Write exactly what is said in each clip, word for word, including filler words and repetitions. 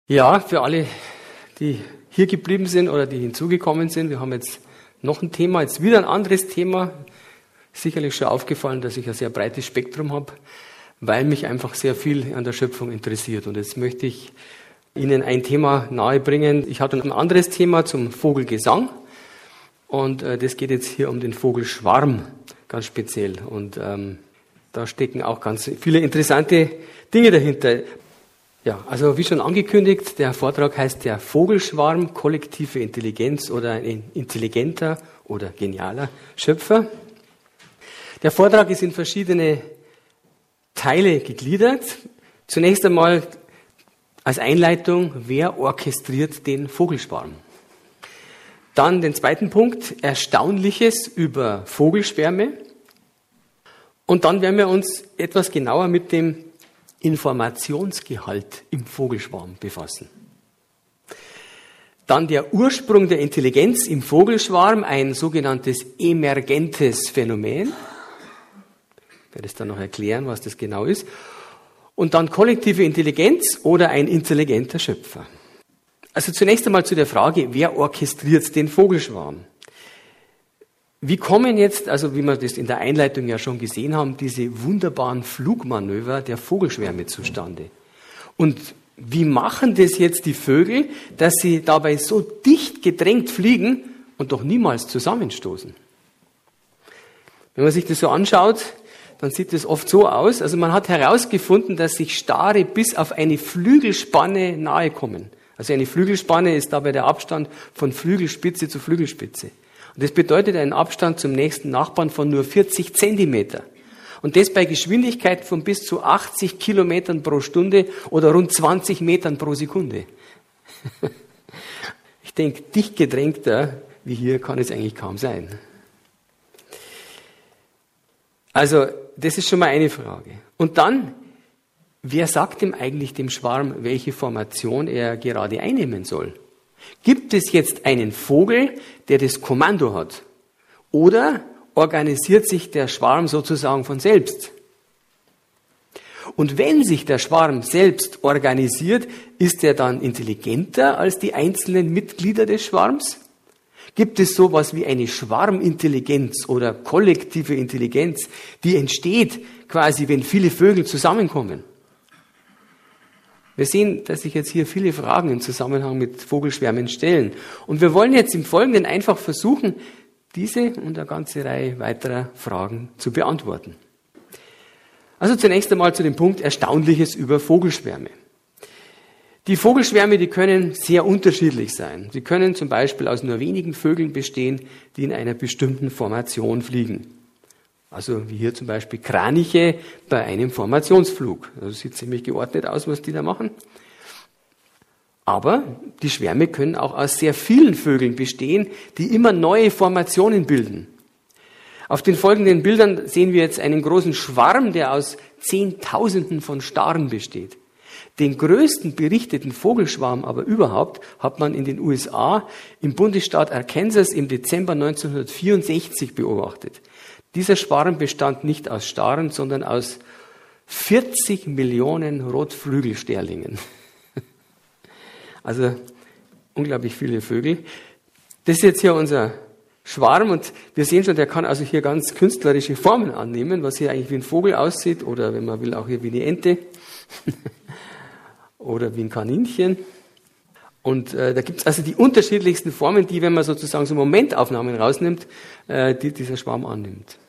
Ja, für alle, die hier geblieben sind oder die hinzugekommen sind, wir haben jetzt noch ein Thema, jetzt wieder ein anderes Thema. Sicherlich schon aufgefallen, dass ich ein sehr breites Spektrum habe, weil mich einfach sehr viel an der Schöpfung interessiert. Und jetzt möchte ich Ihnen ein Thema nahebringen. Ich hatte ein anderes Thema zum Vogelgesang. Und äh, das geht jetzt hier um den Vogelschwarm, ganz speziell. Und ähm, da stecken auch ganz viele interessante Dinge dahinter. Ja, also wie schon angekündigt, der Vortrag heißt der Vogelschwarm, kollektive Intelligenz oder ein intelligenter oder genialer Schöpfer. Der Vortrag ist in verschiedene Teile gegliedert. Zunächst einmal als Einleitung, wer orchestriert den Vogelschwarm? Dann den zweiten Punkt, Erstaunliches über Vogelschwärme. Und dann werden wir uns etwas genauer mit dem Informationsgehalt im Vogelschwarm befassen. Dann der Ursprung der Intelligenz im Vogelschwarm, ein sogenanntes emergentes Phänomen. Ich werde es dann noch erklären, was das genau ist. Und dann kollektive Intelligenz oder ein intelligenter Schöpfer. Also zunächst einmal zu der Frage, wer orchestriert den Vogelschwarm? Wie kommen jetzt, also wie wir das in der Einleitung ja schon gesehen haben, diese wunderbaren Flugmanöver der Vogelschwärme zustande? Und wie machen das jetzt die Vögel, dass sie dabei so dicht gedrängt fliegen und doch niemals zusammenstoßen? Wenn man sich das so anschaut, dann sieht das oft so aus. Also man hat herausgefunden, dass sich Stare bis auf eine Flügelspanne nahe kommen. Also eine Flügelspanne ist dabei der Abstand von Flügelspitze zu Flügelspitze. Und das bedeutet einen Abstand zum nächsten Nachbarn von nur vierzig Zentimeter. Und das bei Geschwindigkeit von bis zu achtzig Kilometern pro Stunde oder rund zwanzig Metern pro Sekunde. Ich denke, dicht gedrängter wie hier kann es eigentlich kaum sein. Also, das ist schon mal eine Frage. Und dann, wer sagt ihm eigentlich dem Schwarm, welche Formation er gerade einnehmen soll? Gibt es jetzt einen Vogel, der das Kommando hat? Oder organisiert sich der Schwarm sozusagen von selbst? Und wenn sich der Schwarm selbst organisiert, ist er dann intelligenter als die einzelnen Mitglieder des Schwarms? Gibt es sowas wie eine Schwarmintelligenz oder kollektive Intelligenz, die entsteht quasi, wenn viele Vögel zusammenkommen? Wir sehen, dass sich jetzt hier viele Fragen im Zusammenhang mit Vogelschwärmen stellen. Und wir wollen jetzt im Folgenden einfach versuchen, diese und eine ganze Reihe weiterer Fragen zu beantworten. Also zunächst einmal zu dem Punkt Erstaunliches über Vogelschwärme. Die Vogelschwärme, die können sehr unterschiedlich sein. Sie können zum Beispiel aus nur wenigen Vögeln bestehen, die in einer bestimmten Formation fliegen. Also wie hier zum Beispiel Kraniche bei einem Formationsflug. Also sieht ziemlich geordnet aus, was die da machen. Aber die Schwärme können auch aus sehr vielen Vögeln bestehen, die immer neue Formationen bilden. Auf den folgenden Bildern sehen wir jetzt einen großen Schwarm, der aus Zehntausenden von Staren besteht. Den größten berichteten Vogelschwarm aber überhaupt hat man in den U S A im Bundesstaat Arkansas im Dezember neunzehnhundertvierundsechzig beobachtet. Dieser Schwarm bestand nicht aus Staren, sondern aus vierzig Millionen Rotflügelsterlingen. Also unglaublich viele Vögel. Das ist jetzt hier unser Schwarm und wir sehen schon, der kann also hier ganz künstlerische Formen annehmen, was hier eigentlich wie ein Vogel aussieht oder wenn man will auch hier wie eine Ente oder wie ein Kaninchen. Und äh, da gibt es also die unterschiedlichsten Formen, die, wenn man sozusagen so Momentaufnahmen rausnimmt, äh, die dieser Schwarm annimmt.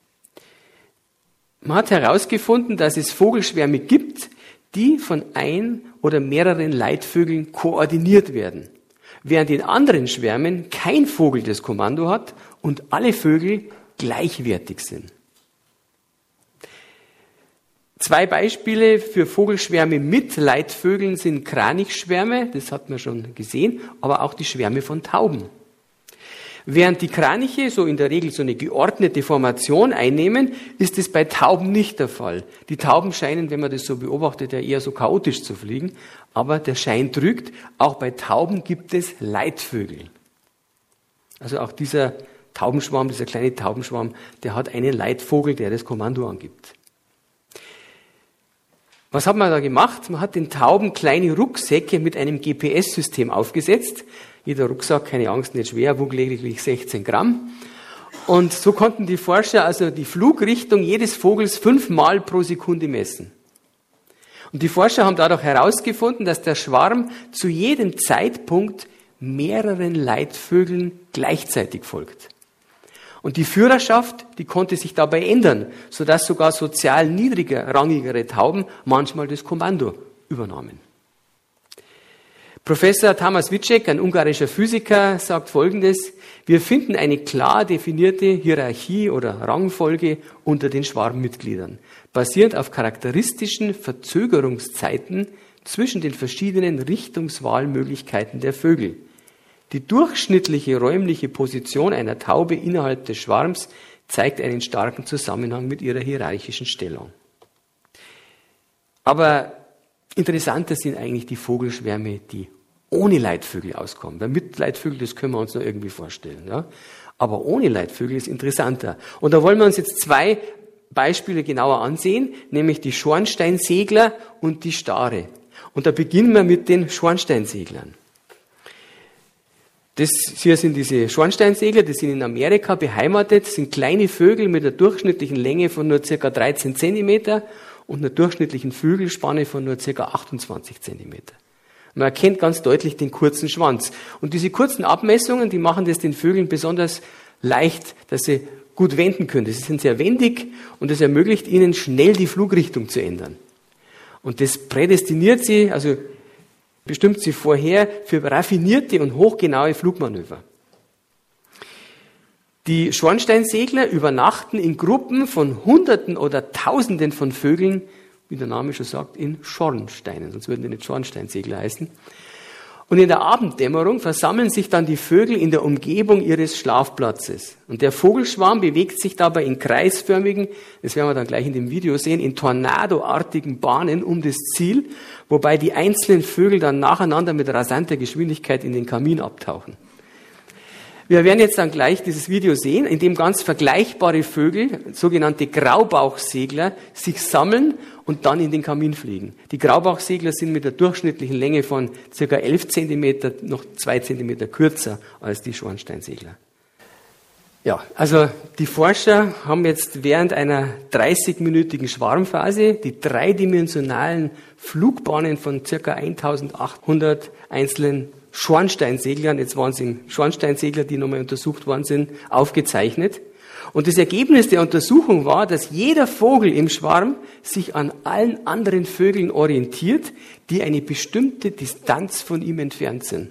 Man hat herausgefunden, dass es Vogelschwärme gibt, die von ein oder mehreren Leitvögeln koordiniert werden, während in anderen Schwärmen kein Vogel das Kommando hat und alle Vögel gleichwertig sind. Zwei Beispiele für Vogelschwärme mit Leitvögeln sind Kranichschwärme, das hat man schon gesehen, aber auch die Schwärme von Tauben. Während die Kraniche so in der Regel so eine geordnete Formation einnehmen, ist es bei Tauben nicht der Fall. Die Tauben scheinen, wenn man das so beobachtet, ja eher so chaotisch zu fliegen, aber der Schein trügt, auch bei Tauben gibt es Leitvögel. Also auch dieser Taubenschwarm, dieser kleine Taubenschwarm, der hat einen Leitvogel, der das Kommando angibt. Was hat man da gemacht? Man hat den Tauben kleine Rucksäcke mit einem G P S-System aufgesetzt. Jeder Rucksack, keine Angst, nicht schwer, wog lediglich sechzehn Gramm. Und so konnten die Forscher also die Flugrichtung jedes Vogels fünfmal pro Sekunde messen. Und die Forscher haben dadurch herausgefunden, dass der Schwarm zu jedem Zeitpunkt mehreren Leitvögeln gleichzeitig folgt. Und die Führerschaft, die konnte sich dabei ändern, sodass sogar sozial niedriger, rangigere Tauben manchmal das Kommando übernahmen. Professor Tamás Vicek, ein ungarischer Physiker, sagt Folgendes: Wir finden eine klar definierte Hierarchie oder Rangfolge unter den Schwarmmitgliedern, basierend auf charakteristischen Verzögerungszeiten zwischen den verschiedenen Richtungswahlmöglichkeiten der Vögel. Die durchschnittliche räumliche Position einer Taube innerhalb des Schwarms zeigt einen starken Zusammenhang mit ihrer hierarchischen Stellung. Aber interessanter sind eigentlich die Vogelschwärme, die ohne Leitvögel auskommen. Weil mit Leitvögel, das können wir uns noch irgendwie vorstellen. Ja? Aber ohne Leitvögel ist interessanter. Und da wollen wir uns jetzt zwei Beispiele genauer ansehen, nämlich die Schornsteinsegler und die Stare. Und da beginnen wir mit den Schornsteinseglern. Das hier sind diese Schornsteinsegler, die sind in Amerika beheimatet, sind kleine Vögel mit einer durchschnittlichen Länge von nur ca. dreizehn Zentimeter und einer durchschnittlichen Flügelspanne von nur ca. achtundzwanzig Zentimeter. Man erkennt ganz deutlich den kurzen Schwanz. Und diese kurzen Abmessungen, die machen das den Vögeln besonders leicht, dass sie gut wenden können. Sie sind sehr wendig und das ermöglicht ihnen, schnell die Flugrichtung zu ändern. Und das prädestiniert sie, also bestimmt sie vorher für raffinierte und hochgenaue Flugmanöver. Die Schornsteinsegler übernachten in Gruppen von Hunderten oder Tausenden von Vögeln, wie der Name schon sagt, in Schornsteinen, sonst würden die nicht Schornsteinsegler heißen. Und in der Abenddämmerung versammeln sich dann die Vögel in der Umgebung ihres Schlafplatzes. Und der Vogelschwarm bewegt sich dabei in kreisförmigen, das werden wir dann gleich in dem Video sehen, in tornadoartigen Bahnen um das Ziel, wobei die einzelnen Vögel dann nacheinander mit rasanter Geschwindigkeit in den Kamin abtauchen. Wir werden jetzt dann gleich dieses Video sehen, in dem ganz vergleichbare Vögel, sogenannte Graubauchsegler, sich sammeln und dann in den Kamin fliegen. Die Graubauchsegler sind mit der durchschnittlichen Länge von ca. elf Zentimeter noch zwei Zentimeter kürzer als die Schornsteinsegler. Ja, also die Forscher haben jetzt während einer dreißigminütigen Schwarmphase die dreidimensionalen Flugbahnen von ca. eintausendachthundert einzelnen Schornsteinseglern, jetzt waren es Schornsteinsegler, die nochmal untersucht worden sind, aufgezeichnet. Und das Ergebnis der Untersuchung war, dass jeder Vogel im Schwarm sich an allen anderen Vögeln orientiert, die eine bestimmte Distanz von ihm entfernt sind.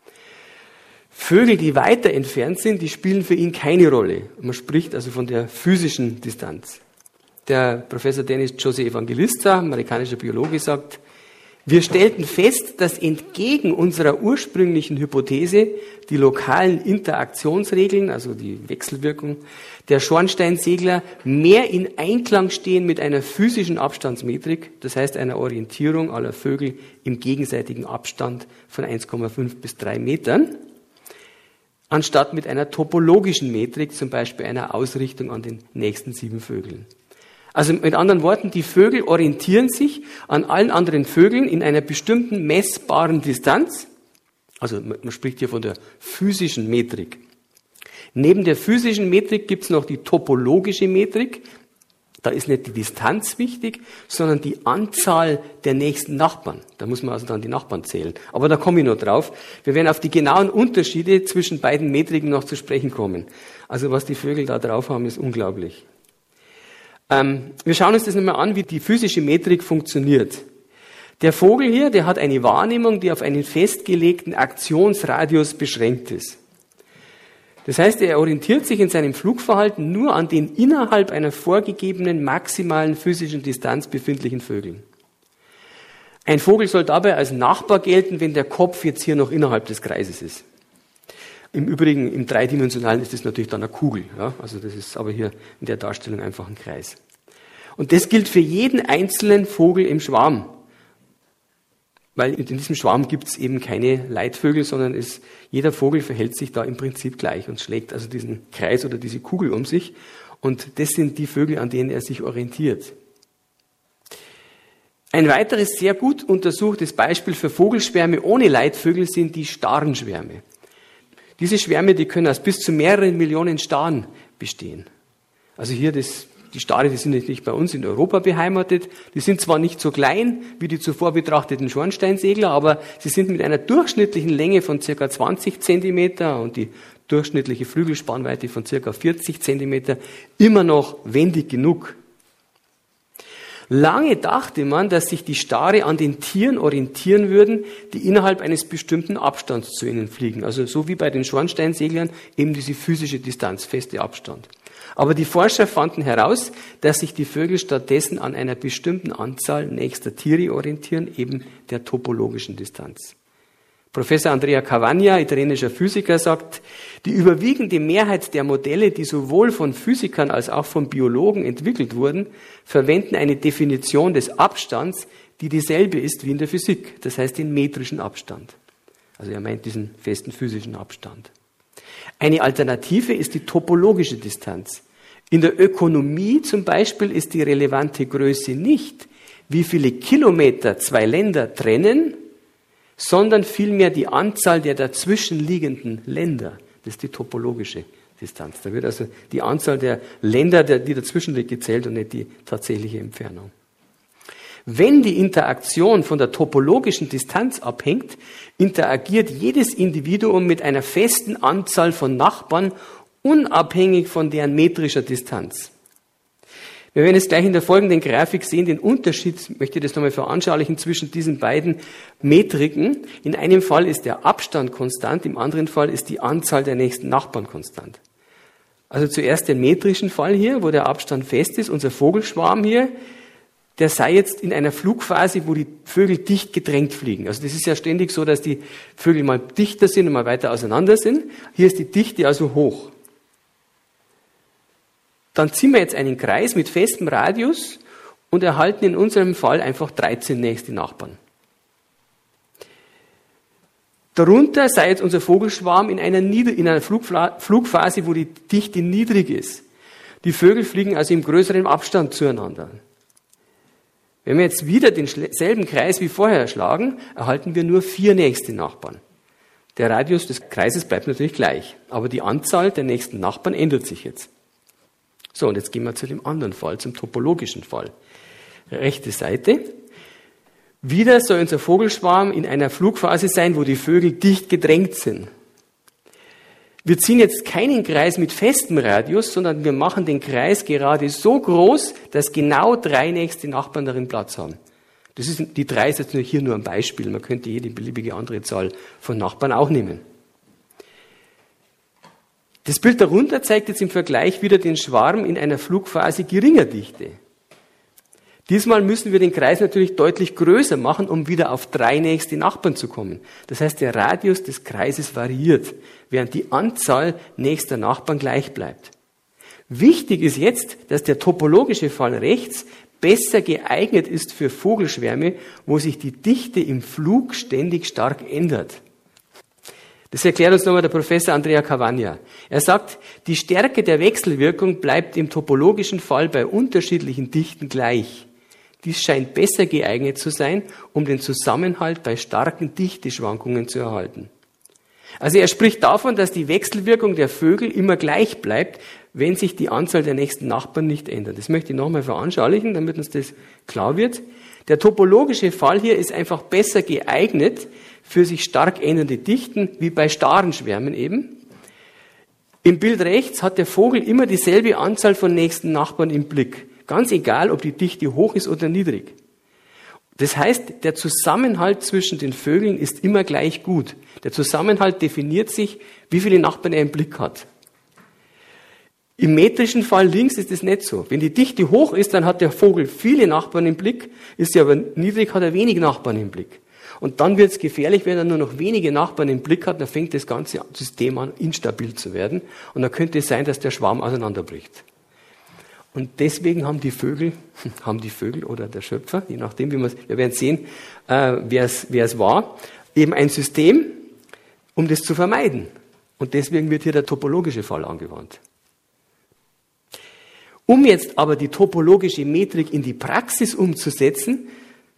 Vögel, die weiter entfernt sind, die spielen für ihn keine Rolle. Man spricht also von der physischen Distanz. Der Professor Dennis Jose Evangelista, amerikanischer Biologe, sagt: Wir stellten fest, dass entgegen unserer ursprünglichen Hypothese die lokalen Interaktionsregeln, also die Wechselwirkung der Schornsteinsegler, mehr in Einklang stehen mit einer physischen Abstandsmetrik, das heißt einer Orientierung aller Vögel im gegenseitigen Abstand von eins Komma fünf bis drei Metern, anstatt mit einer topologischen Metrik, zum Beispiel einer Ausrichtung an den nächsten sieben Vögeln. Also mit anderen Worten, die Vögel orientieren sich an allen anderen Vögeln in einer bestimmten messbaren Distanz. Also man spricht hier von der physischen Metrik. Neben der physischen Metrik gibt es noch die topologische Metrik. Da ist nicht die Distanz wichtig, sondern die Anzahl der nächsten Nachbarn. Da muss man also dann die Nachbarn zählen. Aber da komme ich noch drauf. Wir werden auf die genauen Unterschiede zwischen beiden Metriken noch zu sprechen kommen. Also was die Vögel da drauf haben, ist unglaublich. Ähm, wir schauen uns das nochmal an, wie die physische Metrik funktioniert. Der Vogel hier, der hat eine Wahrnehmung, die auf einen festgelegten Aktionsradius beschränkt ist. Das heißt, er orientiert sich in seinem Flugverhalten nur an den innerhalb einer vorgegebenen maximalen physischen Distanz befindlichen Vögeln. Ein Vogel soll dabei als Nachbar gelten, wenn der Kopf jetzt hier noch innerhalb des Kreises ist. Im Übrigen, im Dreidimensionalen ist das natürlich dann eine Kugel. Ja? Also das ist aber hier in der Darstellung einfach ein Kreis. Und das gilt für jeden einzelnen Vogel im Schwarm. Weil in diesem Schwarm gibt es eben keine Leitvögel, sondern es, jeder Vogel verhält sich da im Prinzip gleich und schlägt also diesen Kreis oder diese Kugel um sich. Und das sind die Vögel, an denen er sich orientiert. Ein weiteres sehr gut untersuchtes Beispiel für Vogelschwärme ohne Leitvögel sind die Starenschwärme. Diese Schwärme, die können aus bis zu mehreren Millionen Staren bestehen. Also hier das, die Stare, die sind nicht bei uns in Europa beheimatet. Die sind zwar nicht so klein wie die zuvor betrachteten Schornsteinsegler, aber sie sind mit einer durchschnittlichen Länge von ca. zwanzig Zentimeter und die durchschnittliche Flügelspannweite von ca. vierzig Zentimeter immer noch wendig genug. Lange dachte man, dass sich die Stare an den Tieren orientieren würden, die innerhalb eines bestimmten Abstands zu ihnen fliegen. Also so wie bei den Schornsteinseglern eben diese physische Distanz, feste Abstand. Aber die Forscher fanden heraus, dass sich die Vögel stattdessen an einer bestimmten Anzahl nächster Tiere orientieren, eben der topologischen Distanz. Professor Andrea Cavagna, italienischer Physiker, sagt, die überwiegende Mehrheit der Modelle, die sowohl von Physikern als auch von Biologen entwickelt wurden, verwenden eine Definition des Abstands, die dieselbe ist wie in der Physik, das heißt den metrischen Abstand. Also er meint diesen festen physischen Abstand. Eine Alternative ist die topologische Distanz. In der Ökonomie zum Beispiel ist die relevante Größe nicht, wie viele Kilometer zwei Länder trennen, sondern vielmehr die Anzahl der dazwischenliegenden Länder. Das ist die topologische Distanz. Da wird also die Anzahl der Länder, die dazwischen liegt, gezählt und nicht die tatsächliche Entfernung. Wenn die Interaktion von der topologischen Distanz abhängt, interagiert jedes Individuum mit einer festen Anzahl von Nachbarn, unabhängig von deren metrischer Distanz. Wir werden jetzt gleich in der folgenden Grafik sehen, den Unterschied, ich möchte das nochmal veranschaulichen, zwischen diesen beiden Metriken. In einem Fall ist der Abstand konstant, im anderen Fall ist die Anzahl der nächsten Nachbarn konstant. Also zuerst den metrischen Fall hier, wo der Abstand fest ist, unser Vogelschwarm hier, der sei jetzt in einer Flugphase, wo die Vögel dicht gedrängt fliegen. Also das ist ja ständig so, dass die Vögel mal dichter sind und mal weiter auseinander sind. Hier ist die Dichte also hoch. Dann ziehen wir jetzt einen Kreis mit festem Radius und erhalten in unserem Fall einfach dreizehn nächste Nachbarn. Darunter sei jetzt unser Vogelschwarm in einer, Nieder- in einer Flugfla- Flugphase, wo die Dichte niedrig ist. Die Vögel fliegen also im größeren Abstand zueinander. Wenn wir jetzt wieder denselben Kreis wie vorher schlagen, erhalten wir nur vier nächste Nachbarn. Der Radius des Kreises bleibt natürlich gleich, aber die Anzahl der nächsten Nachbarn ändert sich jetzt. So, und jetzt gehen wir zu dem anderen Fall, zum topologischen Fall. Rechte Seite. Wieder soll unser Vogelschwarm in einer Flugphase sein, wo die Vögel dicht gedrängt sind. Wir ziehen jetzt keinen Kreis mit festem Radius, sondern wir machen den Kreis gerade so groß, dass genau drei nächste Nachbarn darin Platz haben. Das ist, die drei ist jetzt nur hier nur ein Beispiel. Man könnte jede beliebige andere Zahl von Nachbarn auch nehmen. Das Bild darunter zeigt jetzt im Vergleich wieder den Schwarm in einer Flugphase geringer Dichte. Diesmal müssen wir den Kreis natürlich deutlich größer machen, um wieder auf drei nächste Nachbarn zu kommen. Das heißt, der Radius des Kreises variiert, während die Anzahl nächster Nachbarn gleich bleibt. Wichtig ist jetzt, dass der topologische Fall rechts besser geeignet ist für Vogelschwärme, wo sich die Dichte im Flug ständig stark ändert. Das erklärt uns nochmal der Professor Andrea Cavagna. Er sagt, die Stärke der Wechselwirkung bleibt im topologischen Fall bei unterschiedlichen Dichten gleich. Dies scheint besser geeignet zu sein, um den Zusammenhalt bei starken Dichteschwankungen zu erhalten. Also er spricht davon, dass die Wechselwirkung der Vögel immer gleich bleibt, wenn sich die Anzahl der nächsten Nachbarn nicht ändert. Das möchte ich nochmal veranschaulichen, damit uns das klar wird. Der topologische Fall hier ist einfach besser geeignet für sich stark ändernde Dichten, wie bei Starenschwärmen eben. Im Bild rechts hat der Vogel immer dieselbe Anzahl von nächsten Nachbarn im Blick. Ganz egal, ob die Dichte hoch ist oder niedrig. Das heißt, der Zusammenhalt zwischen den Vögeln ist immer gleich gut. Der Zusammenhalt definiert sich, wie viele Nachbarn er im Blick hat. Im metrischen Fall links ist es nicht so. Wenn die Dichte hoch ist, dann hat der Vogel viele Nachbarn im Blick. Ist sie aber niedrig, hat er wenig Nachbarn im Blick. Und dann wird es gefährlich, wenn er nur noch wenige Nachbarn im Blick hat, dann fängt das ganze System an, instabil zu werden. Und dann könnte es sein, dass der Schwarm auseinanderbricht. Und deswegen haben die Vögel, haben die Vögel oder der Schöpfer, je nachdem, wie man es, wir werden sehen, äh, wer es, wer es war, eben ein System, um das zu vermeiden. Und deswegen wird hier der topologische Fall angewandt. Um jetzt aber die topologische Metrik in die Praxis umzusetzen,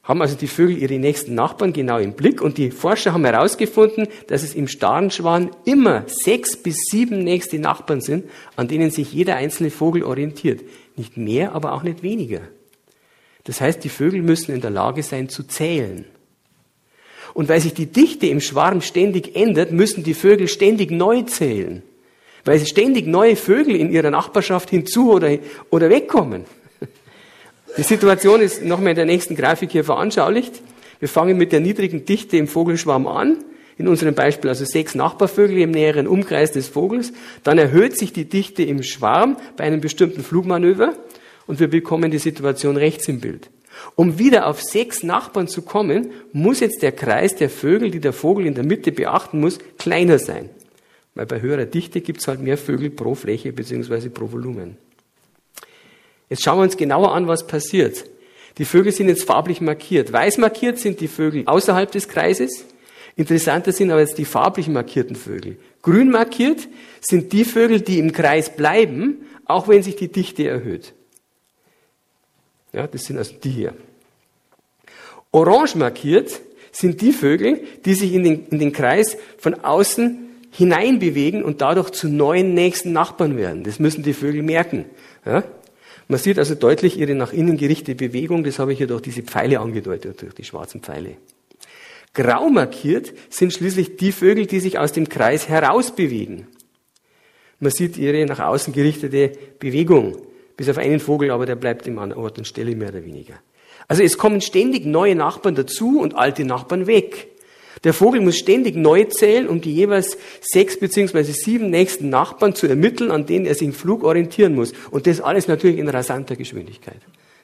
haben also die Vögel ihre nächsten Nachbarn genau im Blick und die Forscher haben herausgefunden, dass es im Starenschwan immer sechs bis sieben nächste Nachbarn sind, an denen sich jeder einzelne Vogel orientiert. Nicht mehr, aber auch nicht weniger. Das heißt, die Vögel müssen in der Lage sein zu zählen. Und weil sich die Dichte im Schwarm ständig ändert, müssen die Vögel ständig neu zählen. Weil sie ständig neue Vögel in ihrer Nachbarschaft hinzu oder, oder wegkommen. Die Situation ist nochmal in der nächsten Grafik hier veranschaulicht. Wir fangen mit der niedrigen Dichte im Vogelschwarm an. In unserem Beispiel also sechs Nachbarvögel im näheren Umkreis des Vogels. Dann erhöht sich die Dichte im Schwarm bei einem bestimmten Flugmanöver und wir bekommen die Situation rechts im Bild. Um wieder auf sechs Nachbarn zu kommen, muss jetzt der Kreis der Vögel, die der Vogel in der Mitte beachten muss, kleiner sein. Weil bei höherer Dichte gibt es halt mehr Vögel pro Fläche bzw. pro Volumen. Jetzt schauen wir uns genauer an, was passiert. Die Vögel sind jetzt farblich markiert. Weiß markiert sind die Vögel außerhalb des Kreises. Interessanter sind aber jetzt die farblich markierten Vögel. Grün markiert sind die Vögel, die im Kreis bleiben, auch wenn sich die Dichte erhöht. Ja, das sind also die hier. Orange markiert sind die Vögel, die sich in den, in den Kreis von außen hinein bewegen und dadurch zu neuen nächsten Nachbarn werden. Das müssen die Vögel merken. Ja? Man sieht also deutlich ihre nach innen gerichtete Bewegung, das habe ich hier durch diese Pfeile angedeutet, durch die schwarzen Pfeile. Grau markiert sind schließlich die Vögel, die sich aus dem Kreis herausbewegen. Man sieht ihre nach außen gerichtete Bewegung, bis auf einen Vogel, aber der bleibt immer an Ort und Stelle mehr oder weniger. Also es kommen ständig neue Nachbarn dazu und alte Nachbarn weg. Der Vogel muss ständig neu zählen, um die jeweils sechs beziehungsweise sieben nächsten Nachbarn zu ermitteln, an denen er sich im Flug orientieren muss. Und das alles natürlich in rasanter Geschwindigkeit.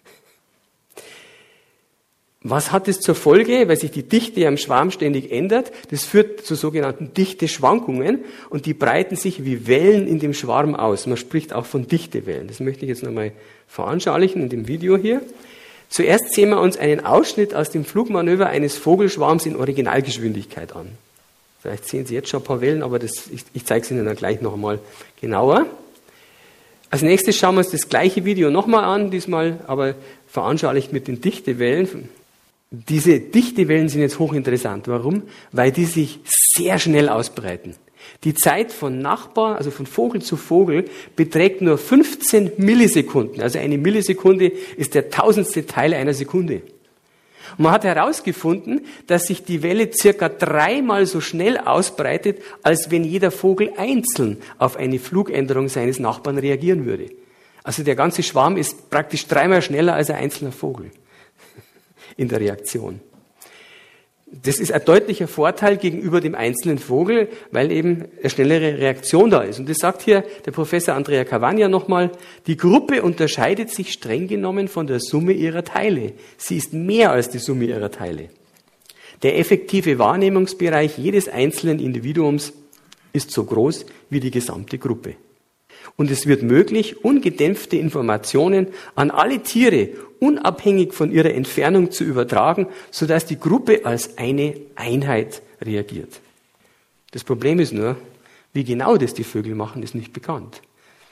Was hat es zur Folge? Weil sich die Dichte am Schwarm ständig ändert. Das führt zu sogenannten Dichteschwankungen und die breiten sich wie Wellen in dem Schwarm aus. Man spricht auch von Dichtewellen. Das möchte ich jetzt nochmal veranschaulichen in dem Video hier. Zuerst sehen wir uns einen Ausschnitt aus dem Flugmanöver eines Vogelschwarms in Originalgeschwindigkeit an. Vielleicht sehen Sie jetzt schon ein paar Wellen, aber das, ich, ich zeige es Ihnen dann gleich noch einmal genauer. Als nächstes schauen wir uns das gleiche Video nochmal an, diesmal aber veranschaulicht mit den Dichtewellen. Diese Dichtewellen sind jetzt hochinteressant. Warum? Weil die sich sehr schnell ausbreiten. Die Zeit von Nachbar, also von Vogel zu Vogel, beträgt nur fünfzehn Millisekunden. Also eine Millisekunde ist der tausendste Teil einer Sekunde. Und man hat herausgefunden, dass sich die Welle circa dreimal so schnell ausbreitet, als wenn jeder Vogel einzeln auf eine Flugänderung seines Nachbarn reagieren würde. Also der ganze Schwarm ist praktisch dreimal schneller als ein einzelner Vogel in der Reaktion. Das ist ein deutlicher Vorteil gegenüber dem einzelnen Vogel, weil eben eine schnellere Reaktion da ist. Und das sagt hier der Professor Andrea Cavagna nochmal, die Gruppe unterscheidet sich streng genommen von der Summe ihrer Teile. Sie ist mehr als die Summe ihrer Teile. Der effektive Wahrnehmungsbereich jedes einzelnen Individuums ist so groß wie die gesamte Gruppe. Und es wird möglich, ungedämpfte Informationen an alle Tiere unabhängig von ihrer Entfernung zu übertragen, sodass die Gruppe als eine Einheit reagiert. Das Problem ist nur, wie genau das die Vögel machen, ist nicht bekannt.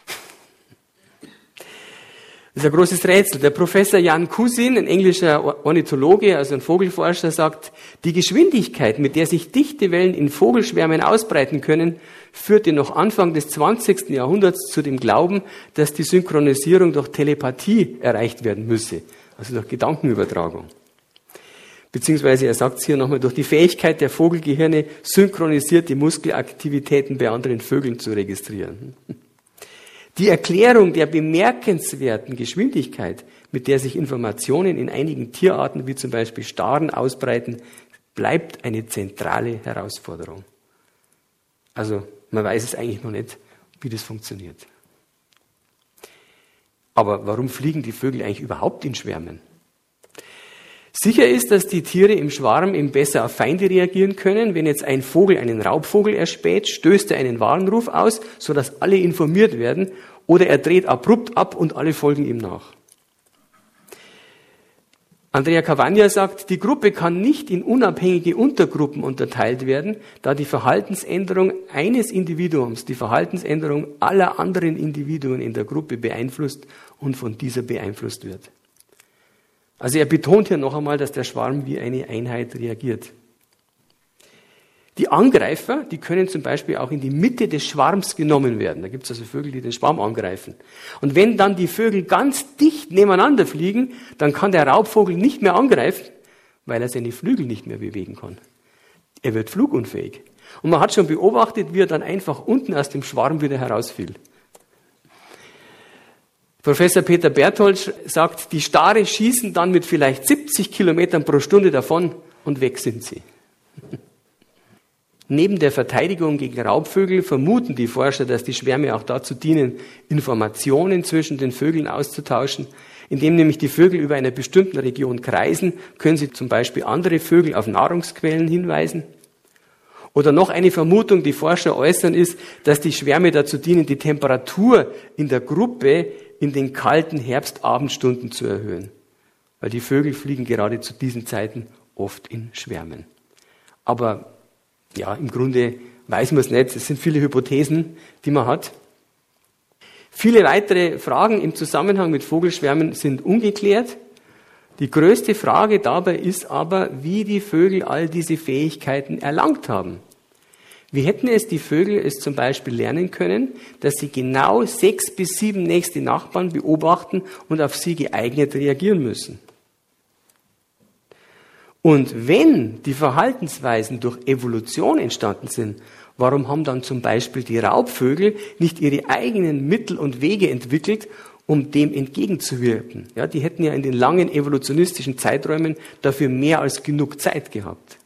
Das ist ein großes Rätsel. Der Professor Jan Kusin, ein englischer Ornithologe, also ein Vogelforscher, sagt, die Geschwindigkeit, mit der sich Dichtewellen in Vogelschwärmen ausbreiten können, führte noch Anfang des zwanzigsten Jahrhunderts zu dem Glauben, dass die Synchronisierung durch Telepathie erreicht werden müsse, also durch Gedankenübertragung. Beziehungsweise, er sagt es hier nochmal, durch die Fähigkeit der Vogelgehirne, synchronisierte Muskelaktivitäten bei anderen Vögeln zu registrieren. Die Erklärung der bemerkenswerten Geschwindigkeit, mit der sich Informationen in einigen Tierarten, wie zum Beispiel Staren, ausbreiten, bleibt eine zentrale Herausforderung. Also man weiß es eigentlich noch nicht, wie das funktioniert. Aber warum fliegen die Vögel eigentlich überhaupt in Schwärmen? Sicher ist, dass die Tiere im Schwarm eben besser auf Feinde reagieren können. Wenn jetzt ein Vogel einen Raubvogel erspäht, stößt er einen Warnruf aus, sodass alle informiert werden, oder er dreht abrupt ab und alle folgen ihm nach. Andrea Cavagna sagt, die Gruppe kann nicht in unabhängige Untergruppen unterteilt werden, da die Verhaltensänderung eines Individuums die Verhaltensänderung aller anderen Individuen in der Gruppe beeinflusst und von dieser beeinflusst wird. Also er betont hier noch einmal, dass der Schwarm wie eine Einheit reagiert. Die Angreifer, die können zum Beispiel auch in die Mitte des Schwarms genommen werden. Da gibt es also Vögel, die den Schwarm angreifen. Und wenn dann die Vögel ganz dicht nebeneinander fliegen, dann kann der Raubvogel nicht mehr angreifen, weil er seine Flügel nicht mehr bewegen kann. Er wird flugunfähig. Und man hat schon beobachtet, wie er dann einfach unten aus dem Schwarm wieder herausfiel. Professor Peter Berthold sagt, die Stare schießen dann mit vielleicht siebzig Kilometern pro Stunde davon und weg sind sie. Neben der Verteidigung gegen Raubvögel vermuten die Forscher, dass die Schwärme auch dazu dienen, Informationen zwischen den Vögeln auszutauschen. Indem nämlich die Vögel über einer bestimmten Region kreisen, können sie zum Beispiel andere Vögel auf Nahrungsquellen hinweisen. Oder noch eine Vermutung, die Forscher äußern, ist, dass die Schwärme dazu dienen, die Temperatur in der Gruppe in den kalten Herbstabendstunden zu erhöhen. Weil die Vögel fliegen gerade zu diesen Zeiten oft in Schwärmen. Aber ja, im Grunde weiß man es nicht. Es sind viele Hypothesen, die man hat. Viele weitere Fragen im Zusammenhang mit Vogelschwärmen sind ungeklärt. Die größte Frage dabei ist aber, wie die Vögel all diese Fähigkeiten erlangt haben. Wie hätten es die Vögel es zum Beispiel lernen können, dass sie genau sechs bis sieben nächste Nachbarn beobachten und auf sie geeignet reagieren müssen? Und wenn die Verhaltensweisen durch Evolution entstanden sind, warum haben dann zum Beispiel die Raubvögel nicht ihre eigenen Mittel und Wege entwickelt, um dem entgegenzuwirken? Ja, die hätten ja in den langen evolutionistischen Zeiträumen dafür mehr als genug Zeit gehabt.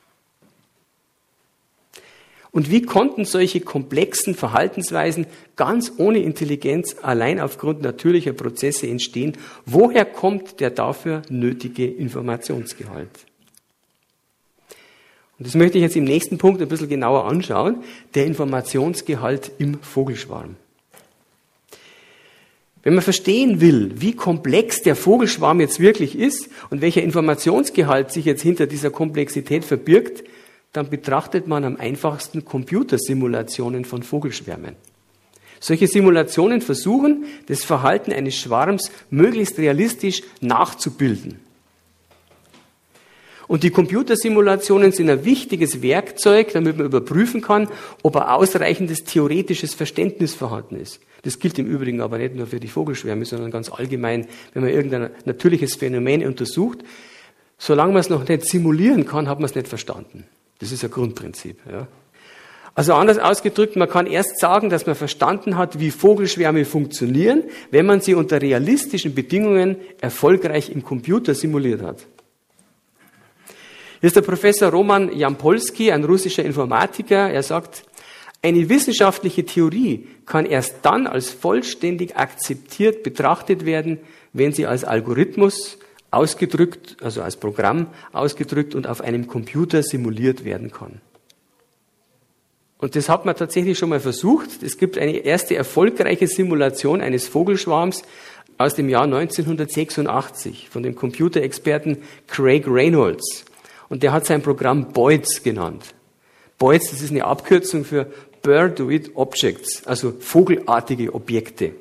Und wie konnten solche komplexen Verhaltensweisen ganz ohne Intelligenz allein aufgrund natürlicher Prozesse entstehen? Woher kommt der dafür nötige Informationsgehalt? Und das möchte ich jetzt im nächsten Punkt ein bisschen genauer anschauen, der Informationsgehalt im Vogelschwarm. Wenn man verstehen will, wie komplex der Vogelschwarm jetzt wirklich ist und welcher Informationsgehalt sich jetzt hinter dieser Komplexität verbirgt, dann betrachtet man am einfachsten Computersimulationen von Vogelschwärmen. Solche Simulationen versuchen, das Verhalten eines Schwarms möglichst realistisch nachzubilden. Und die Computersimulationen sind ein wichtiges Werkzeug, damit man überprüfen kann, ob ein ausreichendes theoretisches Verständnis vorhanden ist. Das gilt im Übrigen aber nicht nur für die Vogelschwärme, sondern ganz allgemein, wenn man irgendein natürliches Phänomen untersucht. Solange man es noch nicht simulieren kann, hat man es nicht verstanden. Das ist ein Grundprinzip. Ja. Also anders ausgedrückt, man kann erst sagen, dass man verstanden hat, wie Vogelschwärme funktionieren, wenn man sie unter realistischen Bedingungen erfolgreich im Computer simuliert hat. Hier ist der Professor Roman Jampolsky, ein russischer Informatiker. Er sagt, eine wissenschaftliche Theorie kann erst dann als vollständig akzeptiert betrachtet werden, wenn sie als Algorithmus ausgedrückt, also als Programm ausgedrückt und auf einem Computer simuliert werden kann. Und das hat man tatsächlich schon mal versucht. Es gibt eine erste erfolgreiche Simulation eines Vogelschwarms aus dem Jahr neunzehnhundertsechsundachtzig von dem Computerexperten Craig Reynolds. Und der hat sein Programm BOIDS genannt. BOIDS, das ist eine Abkürzung für Birdoid Objects, also vogelartige Objekte.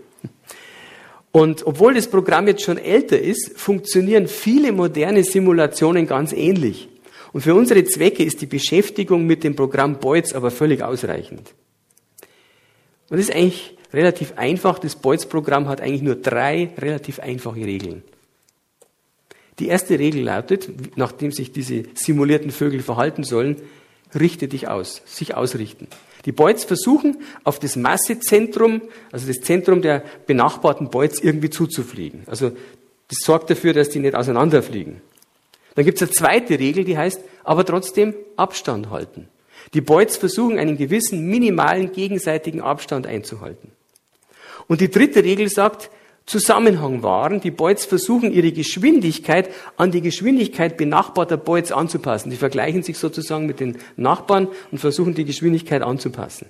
Und obwohl das Programm jetzt schon älter ist, funktionieren viele moderne Simulationen ganz ähnlich. Und für unsere Zwecke ist die Beschäftigung mit dem Programm BOIDS aber völlig ausreichend. Und das ist eigentlich relativ einfach. Das BOIDS-Programm hat eigentlich nur drei relativ einfache Regeln. Die erste Regel lautet, nachdem sich diese simulierten Vögel verhalten sollen, richte dich aus, sich ausrichten. Die BOIDS versuchen, auf das Massezentrum, also das Zentrum der benachbarten BOIDS irgendwie zuzufliegen. Also das sorgt dafür, dass die nicht auseinanderfliegen. Dann gibt es eine zweite Regel, die heißt, aber trotzdem Abstand halten. Die BOIDS versuchen, einen gewissen minimalen gegenseitigen Abstand einzuhalten. Und die dritte Regel sagt, Zusammenhang wahren. Die BOIDS versuchen, ihre Geschwindigkeit an die Geschwindigkeit benachbarter BOIDS anzupassen. Die vergleichen sich sozusagen mit den Nachbarn und versuchen, die Geschwindigkeit anzupassen.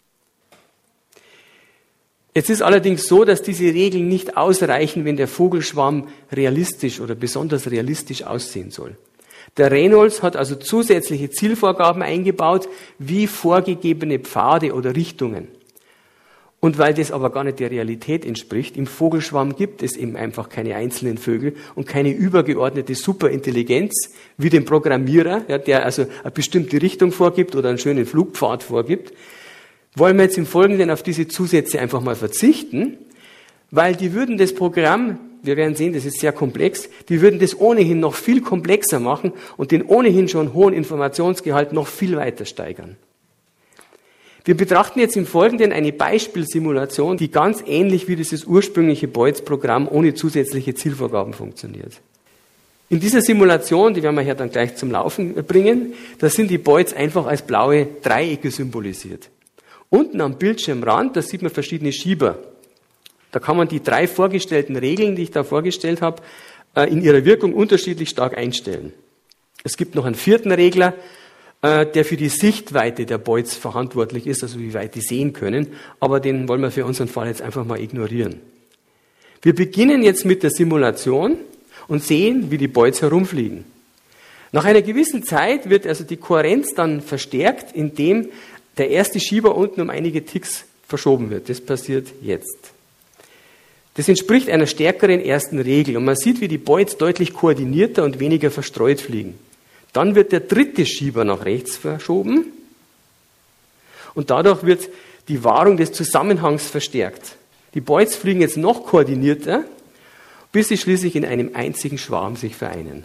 Jetzt ist allerdings so, dass diese Regeln nicht ausreichen, wenn der Vogelschwarm realistisch oder besonders realistisch aussehen soll. Der Reynolds hat also zusätzliche Zielvorgaben eingebaut, wie vorgegebene Pfade oder Richtungen. Und weil das aber gar nicht der Realität entspricht, im Vogelschwarm gibt es eben einfach keine einzelnen Vögel und keine übergeordnete Superintelligenz wie den Programmierer, ja, der also eine bestimmte Richtung vorgibt oder einen schönen Flugpfad vorgibt, wollen wir jetzt im Folgenden auf diese Zusätze einfach mal verzichten, weil die würden das Programm, wir werden sehen, das ist sehr komplex, die würden das ohnehin noch viel komplexer machen und den ohnehin schon hohen Informationsgehalt noch viel weiter steigern. Wir betrachten jetzt im Folgenden eine Beispielsimulation, die ganz ähnlich wie dieses ursprüngliche Boids-Programm ohne zusätzliche Zielvorgaben funktioniert. In dieser Simulation, die werden wir hier dann gleich zum Laufen bringen, da sind die Boids einfach als blaue Dreiecke symbolisiert. Unten am Bildschirmrand, da sieht man verschiedene Schieber. Da kann man die drei vorgestellten Regeln, die ich da vorgestellt habe, in ihrer Wirkung unterschiedlich stark einstellen. Es gibt noch einen vierten Regler, der für die Sichtweite der Boids verantwortlich ist, also wie weit die sehen können, aber den wollen wir für unseren Fall jetzt einfach mal ignorieren. Wir beginnen jetzt mit der Simulation und sehen, wie die Boids herumfliegen. Nach einer gewissen Zeit wird also die Kohärenz dann verstärkt, indem der erste Schieber unten um einige Ticks verschoben wird. Das passiert jetzt. Das entspricht einer stärkeren ersten Regel und man sieht, wie die Boids deutlich koordinierter und weniger verstreut fliegen. Dann wird der dritte Schieber nach rechts verschoben und dadurch wird die Wahrung des Zusammenhangs verstärkt. Die Boids fliegen jetzt noch koordinierter, bis sie schließlich in einem einzigen Schwarm sich vereinen.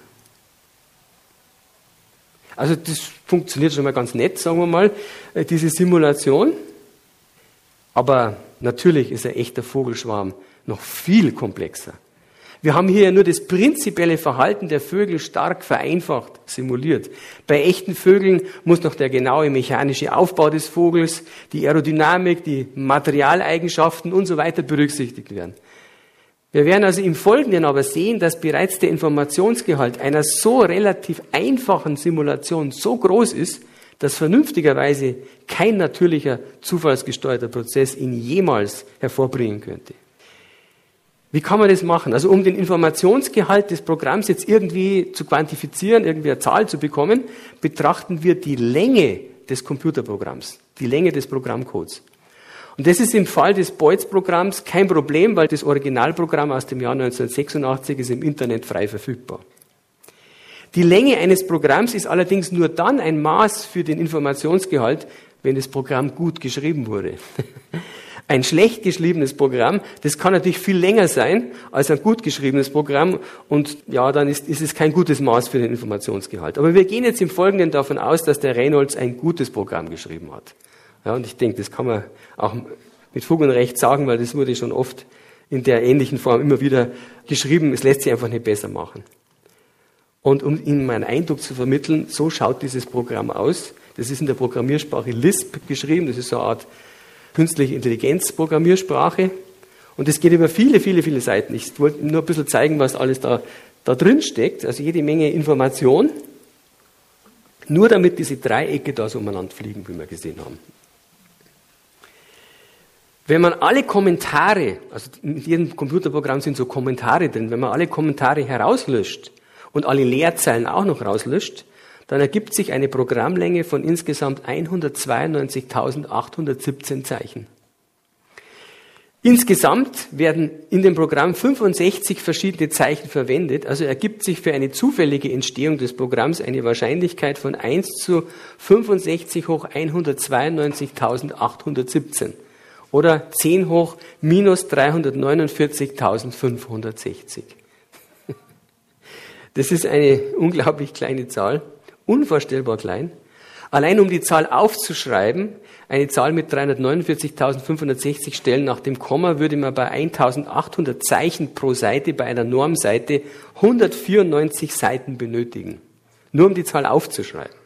Also das funktioniert schon mal ganz nett, sagen wir mal, diese Simulation. Aber natürlich ist ein echter Vogelschwarm noch viel komplexer. Wir haben hier ja nur das prinzipielle Verhalten der Vögel stark vereinfacht simuliert. Bei echten Vögeln muss noch der genaue mechanische Aufbau des Vogels, die Aerodynamik, die Materialeigenschaften und so weiter berücksichtigt werden. Wir werden also im Folgenden aber sehen, dass bereits der Informationsgehalt einer so relativ einfachen Simulation so groß ist, dass vernünftigerweise kein natürlicher, zufallsgesteuerter Prozess ihn jemals hervorbringen könnte. Wie kann man das machen? Also um den Informationsgehalt des Programms jetzt irgendwie zu quantifizieren, irgendwie eine Zahl zu bekommen, betrachten wir die Länge des Computerprogramms, die Länge des Programmcodes. Und das ist im Fall des Boids-Programms kein Problem, weil das Originalprogramm aus dem Jahr neunzehnhundertsechsundachtzig ist im Internet frei verfügbar. Die Länge eines Programms ist allerdings nur dann ein Maß für den Informationsgehalt, wenn das Programm gut geschrieben wurde. Ein schlecht geschriebenes Programm, das kann natürlich viel länger sein als ein gut geschriebenes Programm und ja, dann ist, ist es kein gutes Maß für den Informationsgehalt. Aber wir gehen jetzt im Folgenden davon aus, dass der Reynolds ein gutes Programm geschrieben hat. Ja, und ich denke, das kann man auch mit Fug und Recht sagen, weil das wurde schon oft in der ähnlichen Form immer wieder geschrieben. Es lässt sich einfach nicht besser machen. Und um Ihnen meinen Eindruck zu vermitteln, so schaut dieses Programm aus. Das ist in der Programmiersprache Lisp geschrieben. Das ist so eine Art künstliche Intelligenz-Programmiersprache. Und es geht über viele, viele, viele Seiten. Ich wollte nur ein bisschen zeigen, was alles da, da drin steckt. Also jede Menge Information. Nur damit diese Dreiecke da so umeinander fliegen, wie wir gesehen haben. Wenn man alle Kommentare, also in jedem Computerprogramm sind so Kommentare drin, wenn man alle Kommentare herauslöscht und alle Leerzeilen auch noch rauslöscht, dann ergibt sich eine Programmlänge von insgesamt hundertzweiundneunzigtausendachthundertsiebzehn Zeichen. Insgesamt werden in dem Programm fünfundsechzig verschiedene Zeichen verwendet, also ergibt sich für eine zufällige Entstehung des Programms eine Wahrscheinlichkeit von eins zu fünfundsechzig hoch hundertzweiundneunzigtausendachthundertsiebzehn oder zehn hoch minus dreihundertneunundvierzigtausendfünfhundertsechzig. Das ist eine unglaublich kleine Zahl. Unvorstellbar klein. Allein um die Zahl aufzuschreiben, eine Zahl mit dreihundertneunundvierzigtausendfünfhundertsechzig Stellen nach dem Komma, würde man bei eintausendachthundert Zeichen pro Seite bei einer Normseite hundertvierundneunzig Seiten benötigen. Nur um die Zahl aufzuschreiben.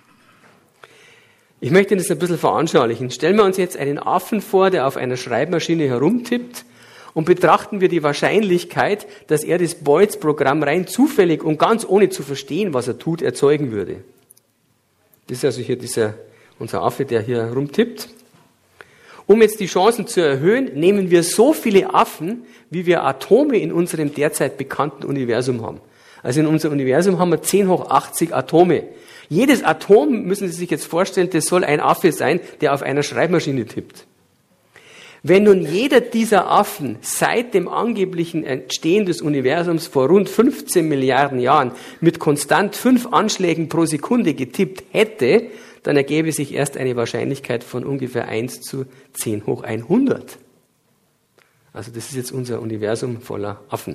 Ich möchte das ein bisschen veranschaulichen. Stellen wir uns jetzt einen Affen vor, der auf einer Schreibmaschine herumtippt, und betrachten wir die Wahrscheinlichkeit, dass er das Boids-Programm rein zufällig und ganz ohne zu verstehen, was er tut, erzeugen würde. Das ist also hier dieser, unser Affe, der hier rumtippt. Um jetzt die Chancen zu erhöhen, nehmen wir so viele Affen, wie wir Atome in unserem derzeit bekannten Universum haben. Also in unserem Universum haben wir zehn hoch achtzig Atome. Jedes Atom, müssen Sie sich jetzt vorstellen, das soll ein Affe sein, der auf einer Schreibmaschine tippt. Wenn nun jeder dieser Affen seit dem angeblichen Entstehen des Universums vor rund fünfzehn Milliarden Jahren mit konstant fünf Anschlägen pro Sekunde getippt hätte, dann ergäbe sich erst eine Wahrscheinlichkeit von ungefähr eins zu zehn hoch hundert. Also das ist jetzt unser Universum voller Affen.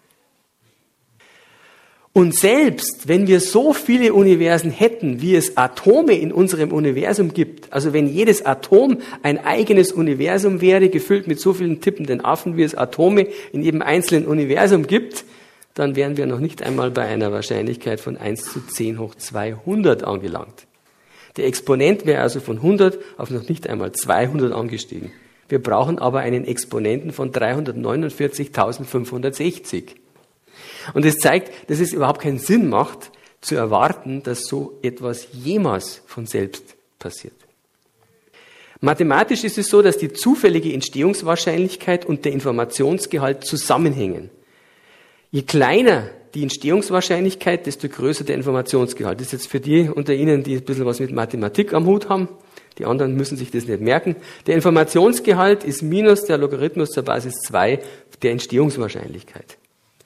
Und selbst wenn wir so viele Universen hätten, wie es Atome in unserem Universum gibt, also wenn jedes Atom ein eigenes Universum wäre, gefüllt mit so vielen tippenden Affen, wie es Atome in jedem einzelnen Universum gibt, dann wären wir noch nicht einmal bei einer Wahrscheinlichkeit von eins zu zehn hoch zweihundert angelangt. Der Exponent wäre also von hundert auf noch nicht einmal zweihundert angestiegen. Wir brauchen aber einen Exponenten von dreihundertneunundvierzigtausendfünfhundertsechzig. Und es zeigt, dass es überhaupt keinen Sinn macht, zu erwarten, dass so etwas jemals von selbst passiert. Mathematisch ist es so, dass die zufällige Entstehungswahrscheinlichkeit und der Informationsgehalt zusammenhängen. Je kleiner die Entstehungswahrscheinlichkeit, desto größer der Informationsgehalt. Das ist jetzt für die unter Ihnen, die ein bisschen was mit Mathematik am Hut haben. Die anderen müssen sich das nicht merken. Der Informationsgehalt ist minus der Logarithmus zur Basis zwei der Entstehungswahrscheinlichkeit.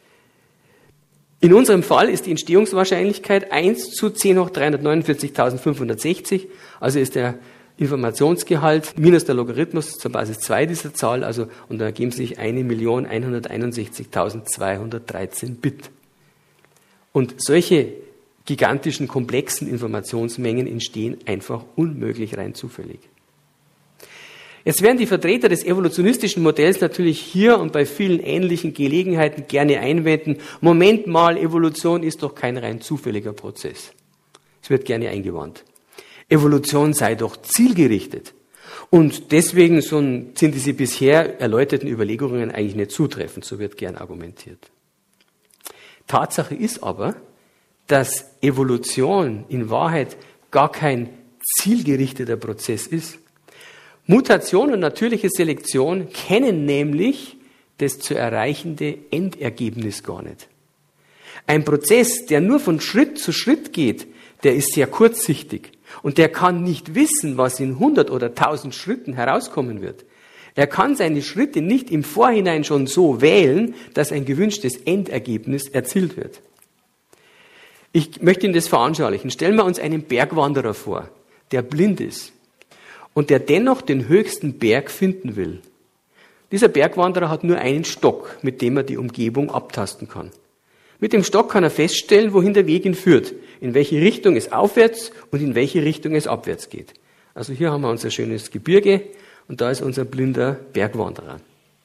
In unserem Fall ist die Entstehungswahrscheinlichkeit eins zu zehn hoch dreihundertneunundvierzigtausendfünfhundertsechzig, also ist der Informationsgehalt minus der Logarithmus zur Basis zwei dieser Zahl, also und da ergeben sich eine Million hunderteinundsechzigtausendzweihundertdreizehn Bit. Und solche gigantischen, komplexen Informationsmengen entstehen einfach unmöglich rein zufällig. Jetzt werden die Vertreter des evolutionistischen Modells natürlich hier und bei vielen ähnlichen Gelegenheiten gerne einwenden, Moment mal, Evolution ist doch kein rein zufälliger Prozess. Es wird gerne eingewandt. Evolution sei doch zielgerichtet. Und deswegen sind diese bisher erläuterten Überlegungen eigentlich nicht zutreffend, so wird gern argumentiert. Tatsache ist aber, dass Evolution in Wahrheit gar kein zielgerichteter Prozess ist. Mutation und natürliche Selektion kennen nämlich das zu erreichende Endergebnis gar nicht. Ein Prozess, der nur von Schritt zu Schritt geht, der ist sehr kurzsichtig und der kann nicht wissen, was in hundert oder tausend Schritten herauskommen wird. Er kann seine Schritte nicht im Vorhinein schon so wählen, dass ein gewünschtes Endergebnis erzielt wird. Ich möchte Ihnen das veranschaulichen. Stellen wir uns einen Bergwanderer vor, der blind ist und der dennoch den höchsten Berg finden will. Dieser Bergwanderer hat nur einen Stock, mit dem er die Umgebung abtasten kann. Mit dem Stock kann er feststellen, wohin der Weg ihn führt, in welche Richtung es aufwärts und in welche Richtung es abwärts geht. Also hier haben wir unser schönes Gebirge und da ist unser blinder Bergwanderer.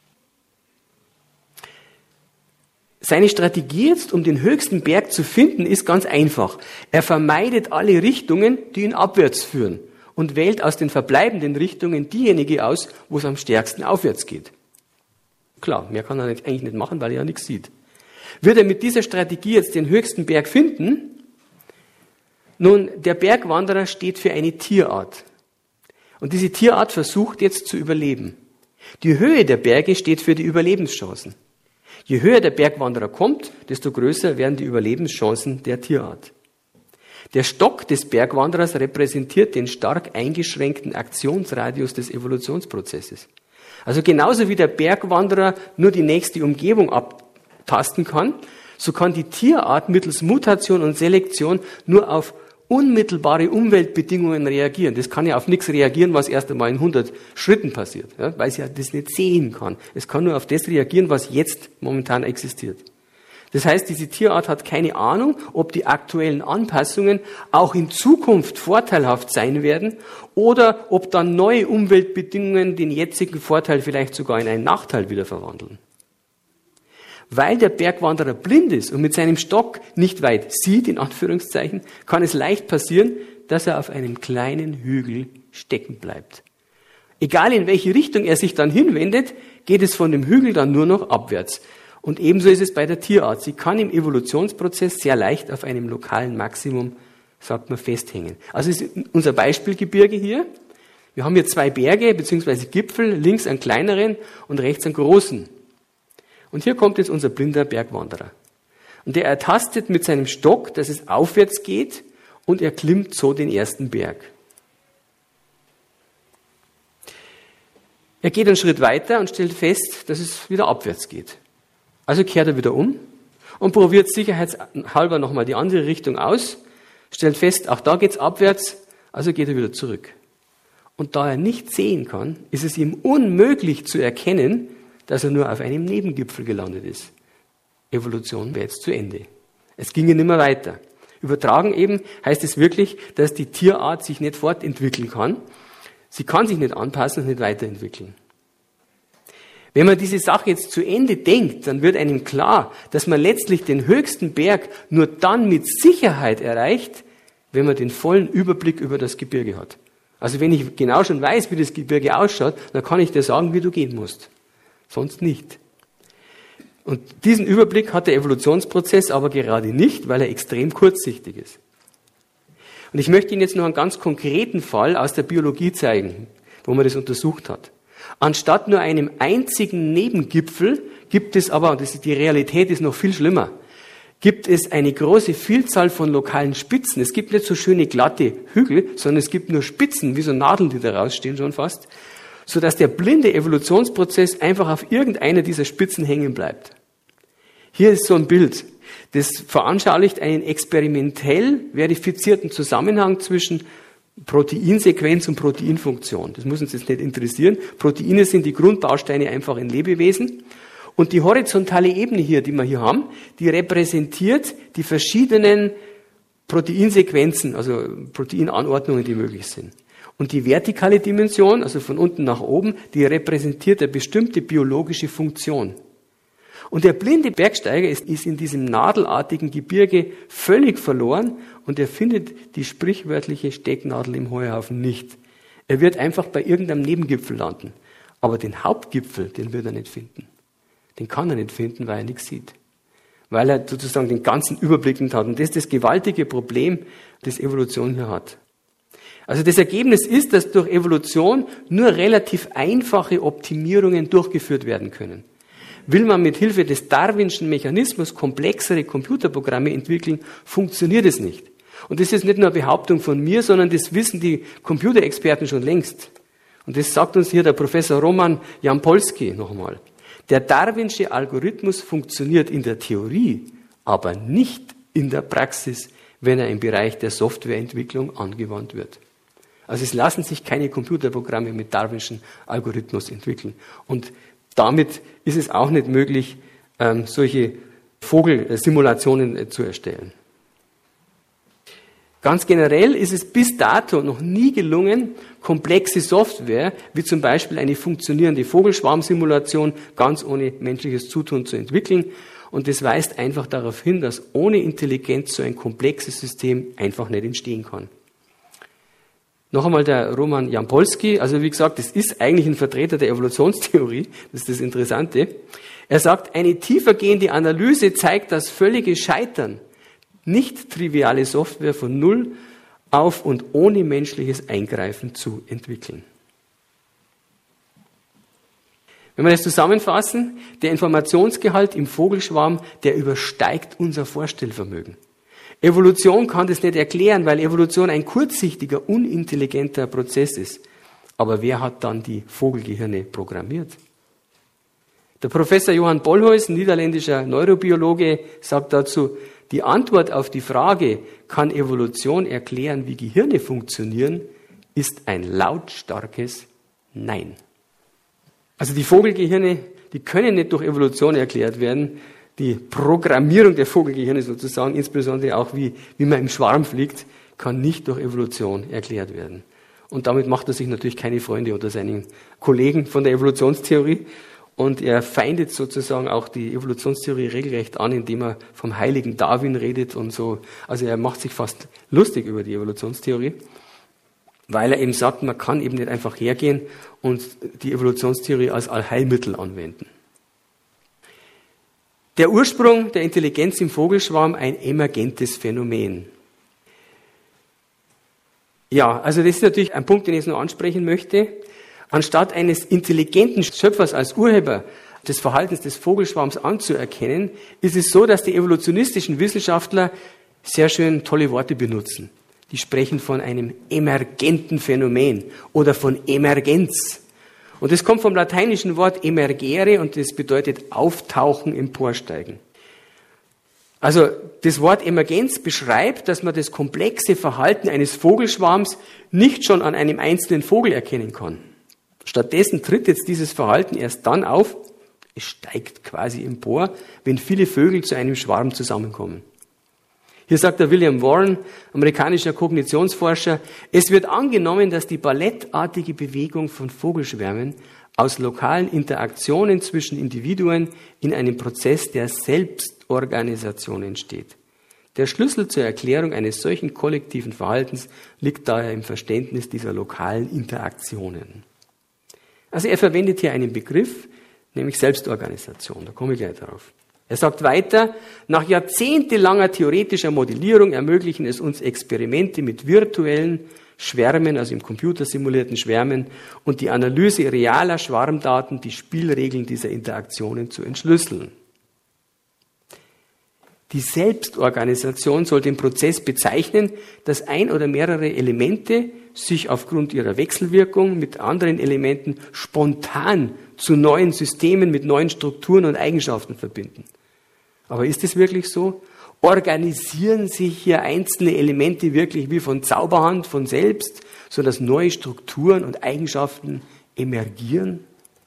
Seine Strategie jetzt, um den höchsten Berg zu finden, ist ganz einfach. Er vermeidet alle Richtungen, die ihn abwärts führen und wählt aus den verbleibenden Richtungen diejenige aus, wo es am stärksten aufwärts geht. Klar, mehr kann er nicht, eigentlich nicht machen, weil er ja nichts sieht. Wird er mit dieser Strategie jetzt den höchsten Berg finden? Nun, der Bergwanderer steht für eine Tierart. Und diese Tierart versucht jetzt zu überleben. Die Höhe der Berge steht für die Überlebenschancen. Je höher der Bergwanderer kommt, desto größer werden die Überlebenschancen der Tierart. Der Stock des Bergwanderers repräsentiert den stark eingeschränkten Aktionsradius des Evolutionsprozesses. Also genauso wie der Bergwanderer nur die nächste Umgebung abtasten kann, so kann die Tierart mittels Mutation und Selektion nur auf unmittelbare Umweltbedingungen reagieren. Das kann ja auf nichts reagieren, was erst einmal in hundert Schritten passiert, ja, weil es ja das nicht sehen kann. Es kann nur auf das reagieren, was jetzt momentan existiert. Das heißt, diese Tierart hat keine Ahnung, ob die aktuellen Anpassungen auch in Zukunft vorteilhaft sein werden oder ob dann neue Umweltbedingungen den jetzigen Vorteil vielleicht sogar in einen Nachteil wieder verwandeln. Weil der Bergwanderer blind ist und mit seinem Stock nicht weit sieht, in Anführungszeichen, kann es leicht passieren, dass er auf einem kleinen Hügel stecken bleibt. Egal in welche Richtung er sich dann hinwendet, geht es von dem Hügel dann nur noch abwärts. Und ebenso ist es bei der Tierart. Sie kann im Evolutionsprozess sehr leicht auf einem lokalen Maximum, sagt man, festhängen. Also ist unser Beispielgebirge hier. Wir haben hier zwei Berge bzw. Gipfel, links einen kleineren und rechts einen großen. Und hier kommt jetzt unser blinder Bergwanderer. Und der ertastet mit seinem Stock, dass es aufwärts geht und er klimmt so den ersten Berg. Er geht einen Schritt weiter und stellt fest, dass es wieder abwärts geht. Also kehrt er wieder um und probiert sicherheitshalber nochmal die andere Richtung aus, stellt fest, auch da geht's abwärts, also geht er wieder zurück. Und da er nicht sehen kann, ist es ihm unmöglich zu erkennen, dass er nur auf einem Nebengipfel gelandet ist. Evolution wäre jetzt zu Ende. Es ginge nicht mehr weiter. Übertragen eben heißt es wirklich, dass die Tierart sich nicht fortentwickeln kann. Sie kann sich nicht anpassen und nicht weiterentwickeln. Wenn man diese Sache jetzt zu Ende denkt, dann wird einem klar, dass man letztlich den höchsten Berg nur dann mit Sicherheit erreicht, wenn man den vollen Überblick über das Gebirge hat. Also wenn ich genau schon weiß, wie das Gebirge ausschaut, dann kann ich dir sagen, wie du gehen musst. Sonst nicht. Und diesen Überblick hat der Evolutionsprozess aber gerade nicht, weil er extrem kurzsichtig ist. Und ich möchte Ihnen jetzt noch einen ganz konkreten Fall aus der Biologie zeigen, wo man das untersucht hat. Anstatt nur einem einzigen Nebengipfel gibt es aber, und das ist, die Realität ist noch viel schlimmer, gibt es eine große Vielzahl von lokalen Spitzen. Es gibt nicht so schöne glatte Hügel, sondern es gibt nur Spitzen, wie so Nadeln, die da rausstehen schon fast, sodass der blinde Evolutionsprozess einfach auf irgendeiner dieser Spitzen hängen bleibt. Hier ist so ein Bild, das veranschaulicht einen experimentell verifizierten Zusammenhang zwischen Proteinsequenz und Proteinfunktion. Das muss uns jetzt nicht interessieren. Proteine sind die Grundbausteine einfach in Lebewesen. Und die horizontale Ebene hier, die wir hier haben, die repräsentiert die verschiedenen Proteinsequenzen, also Proteinanordnungen, die möglich sind. Und die vertikale Dimension, also von unten nach oben, die repräsentiert eine bestimmte biologische Funktion. Und der blinde Bergsteiger ist, ist in diesem nadelartigen Gebirge völlig verloren und er findet die sprichwörtliche Stecknadel im Heuhaufen nicht. Er wird einfach bei irgendeinem Nebengipfel landen. Aber den Hauptgipfel, den wird er nicht finden. Den kann er nicht finden, weil er nichts sieht. Weil er sozusagen den ganzen Überblick nicht hat. Und das ist das gewaltige Problem, das Evolution hier hat. Also das Ergebnis ist, dass durch Evolution nur relativ einfache Optimierungen durchgeführt werden können. Will man mit Hilfe des Darwinschen Mechanismus komplexere Computerprogramme entwickeln, funktioniert es nicht. Und das ist nicht nur eine Behauptung von mir, sondern das wissen die Computerexperten schon längst. Und das sagt uns hier der Professor Roman Jampolsky nochmal. Der Darwinsche Algorithmus funktioniert in der Theorie, aber nicht in der Praxis, wenn er im Bereich der Softwareentwicklung angewandt wird. Also es lassen sich keine Computerprogramme mit Darwinschen Algorithmus entwickeln. Und damit ist es auch nicht möglich, ähm, solche Vogelsimulationen äh, zu erstellen. Ganz generell ist es bis dato noch nie gelungen, komplexe Software, wie zum Beispiel eine funktionierende Vogelschwarmsimulation, ganz ohne menschliches Zutun zu entwickeln. Und das weist einfach darauf hin, dass ohne Intelligenz so ein komplexes System einfach nicht entstehen kann. Noch einmal der Roman Jampolsky, also wie gesagt, das ist eigentlich ein Vertreter der Evolutionstheorie, das ist das Interessante. Er sagt, eine tiefergehende Analyse zeigt das völlige Scheitern, nicht triviale Software von Null auf und ohne menschliches Eingreifen zu entwickeln. Wenn wir das zusammenfassen, der Informationsgehalt im Vogelschwarm, der übersteigt unser Vorstellvermögen. Evolution kann das nicht erklären, weil Evolution ein kurzsichtiger, unintelligenter Prozess ist. Aber wer hat dann die Vogelgehirne programmiert? Der Professor Johan Bolhuis, ein niederländischer Neurobiologe, sagt dazu, die Antwort auf die Frage, kann Evolution erklären, wie Gehirne funktionieren, ist ein lautstarkes Nein. Also die Vogelgehirne, die können nicht durch Evolution erklärt werden. Die Programmierung der Vogelgehirne sozusagen, insbesondere auch wie, wie man im Schwarm fliegt, kann nicht durch Evolution erklärt werden. Und damit macht er sich natürlich keine Freunde unter seinen Kollegen von der Evolutionstheorie. Und er feindet sozusagen auch die Evolutionstheorie regelrecht an, indem er vom heiligen Darwin redet und so. Also er macht sich fast lustig über die Evolutionstheorie, weil er eben sagt, man kann eben nicht einfach hergehen und die Evolutionstheorie als Allheilmittel anwenden. Der Ursprung der Intelligenz im Vogelschwarm, ein emergentes Phänomen. Ja, also das ist natürlich ein Punkt, den ich jetzt noch ansprechen möchte. Anstatt eines intelligenten Schöpfers als Urheber des Verhaltens des Vogelschwarms anzuerkennen, ist es so, dass die evolutionistischen Wissenschaftler sehr schön tolle Worte benutzen. Die sprechen von einem emergenten Phänomen oder von Emergenz. Und das kommt vom lateinischen Wort emergere und das bedeutet auftauchen, emporsteigen. Also das Wort Emergenz beschreibt, dass man das komplexe Verhalten eines Vogelschwarms nicht schon an einem einzelnen Vogel erkennen kann. Stattdessen tritt jetzt dieses Verhalten erst dann auf, es steigt quasi empor, wenn viele Vögel zu einem Schwarm zusammenkommen. Hier sagt der William Warren, amerikanischer Kognitionsforscher, es wird angenommen, dass die ballettartige Bewegung von Vogelschwärmen aus lokalen Interaktionen zwischen Individuen in einem Prozess der Selbstorganisation entsteht. Der Schlüssel zur Erklärung eines solchen kollektiven Verhaltens liegt daher im Verständnis dieser lokalen Interaktionen. Also er verwendet hier einen Begriff, nämlich Selbstorganisation. Da komme ich gleich darauf. Er sagt weiter, nach jahrzehntelanger theoretischer Modellierung ermöglichen es uns Experimente mit virtuellen Schwärmen, also im Computer simulierten Schwärmen, und die Analyse realer Schwarmdaten, die Spielregeln dieser Interaktionen zu entschlüsseln. Die Selbstorganisation soll den Prozess bezeichnen, dass ein oder mehrere Elemente sich aufgrund ihrer Wechselwirkung mit anderen Elementen spontan zu neuen Systemen mit neuen Strukturen und Eigenschaften verbinden. Aber ist es wirklich so? Organisieren sich hier einzelne Elemente wirklich wie von Zauberhand, von selbst, sodass neue Strukturen und Eigenschaften emergieren?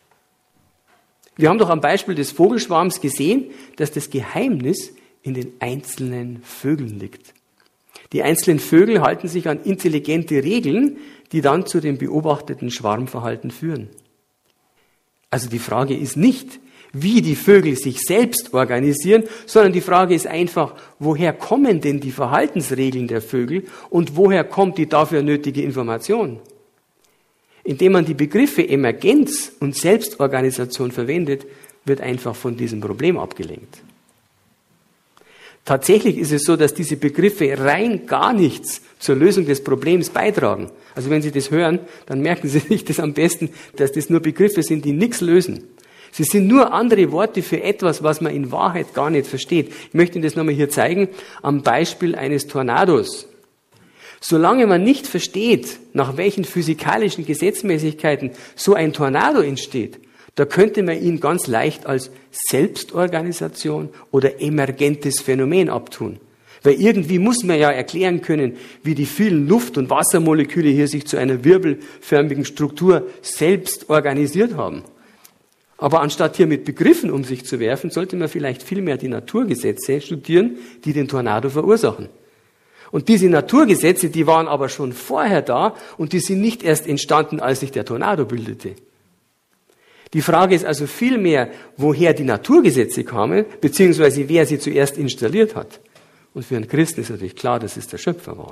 Wir haben doch am Beispiel des Vogelschwarms gesehen, dass das Geheimnis in den einzelnen Vögeln liegt. Die einzelnen Vögel halten sich an intelligente Regeln, die dann zu dem beobachteten Schwarmverhalten führen. Also die Frage ist nicht, wie die Vögel sich selbst organisieren, sondern die Frage ist einfach, woher kommen denn die Verhaltensregeln der Vögel und woher kommt die dafür nötige Information? Indem man die Begriffe Emergenz und Selbstorganisation verwendet, wird einfach von diesem Problem abgelenkt. Tatsächlich ist es so, dass diese Begriffe rein gar nichts zur Lösung des Problems beitragen. Also wenn Sie das hören, dann merken Sie sich das am besten, dass das nur Begriffe sind, die nichts lösen. Sie sind nur andere Worte für etwas, was man in Wahrheit gar nicht versteht. Ich möchte Ihnen das nochmal hier zeigen, am Beispiel eines Tornados. Solange man nicht versteht, nach welchen physikalischen Gesetzmäßigkeiten so ein Tornado entsteht, da könnte man ihn ganz leicht als Selbstorganisation oder emergentes Phänomen abtun. Weil irgendwie muss man ja erklären können, wie die vielen Luft- und Wassermoleküle hier sich zu einer wirbelförmigen Struktur selbst organisiert haben. Aber anstatt hier mit Begriffen um sich zu werfen, sollte man vielleicht vielmehr die Naturgesetze studieren, die den Tornado verursachen. Und diese Naturgesetze, die waren aber schon vorher da und die sind nicht erst entstanden, als sich der Tornado bildete. Die Frage ist also vielmehr, woher die Naturgesetze kamen, beziehungsweise wer sie zuerst installiert hat. Und für einen Christen ist natürlich klar, dass es der Schöpfer war.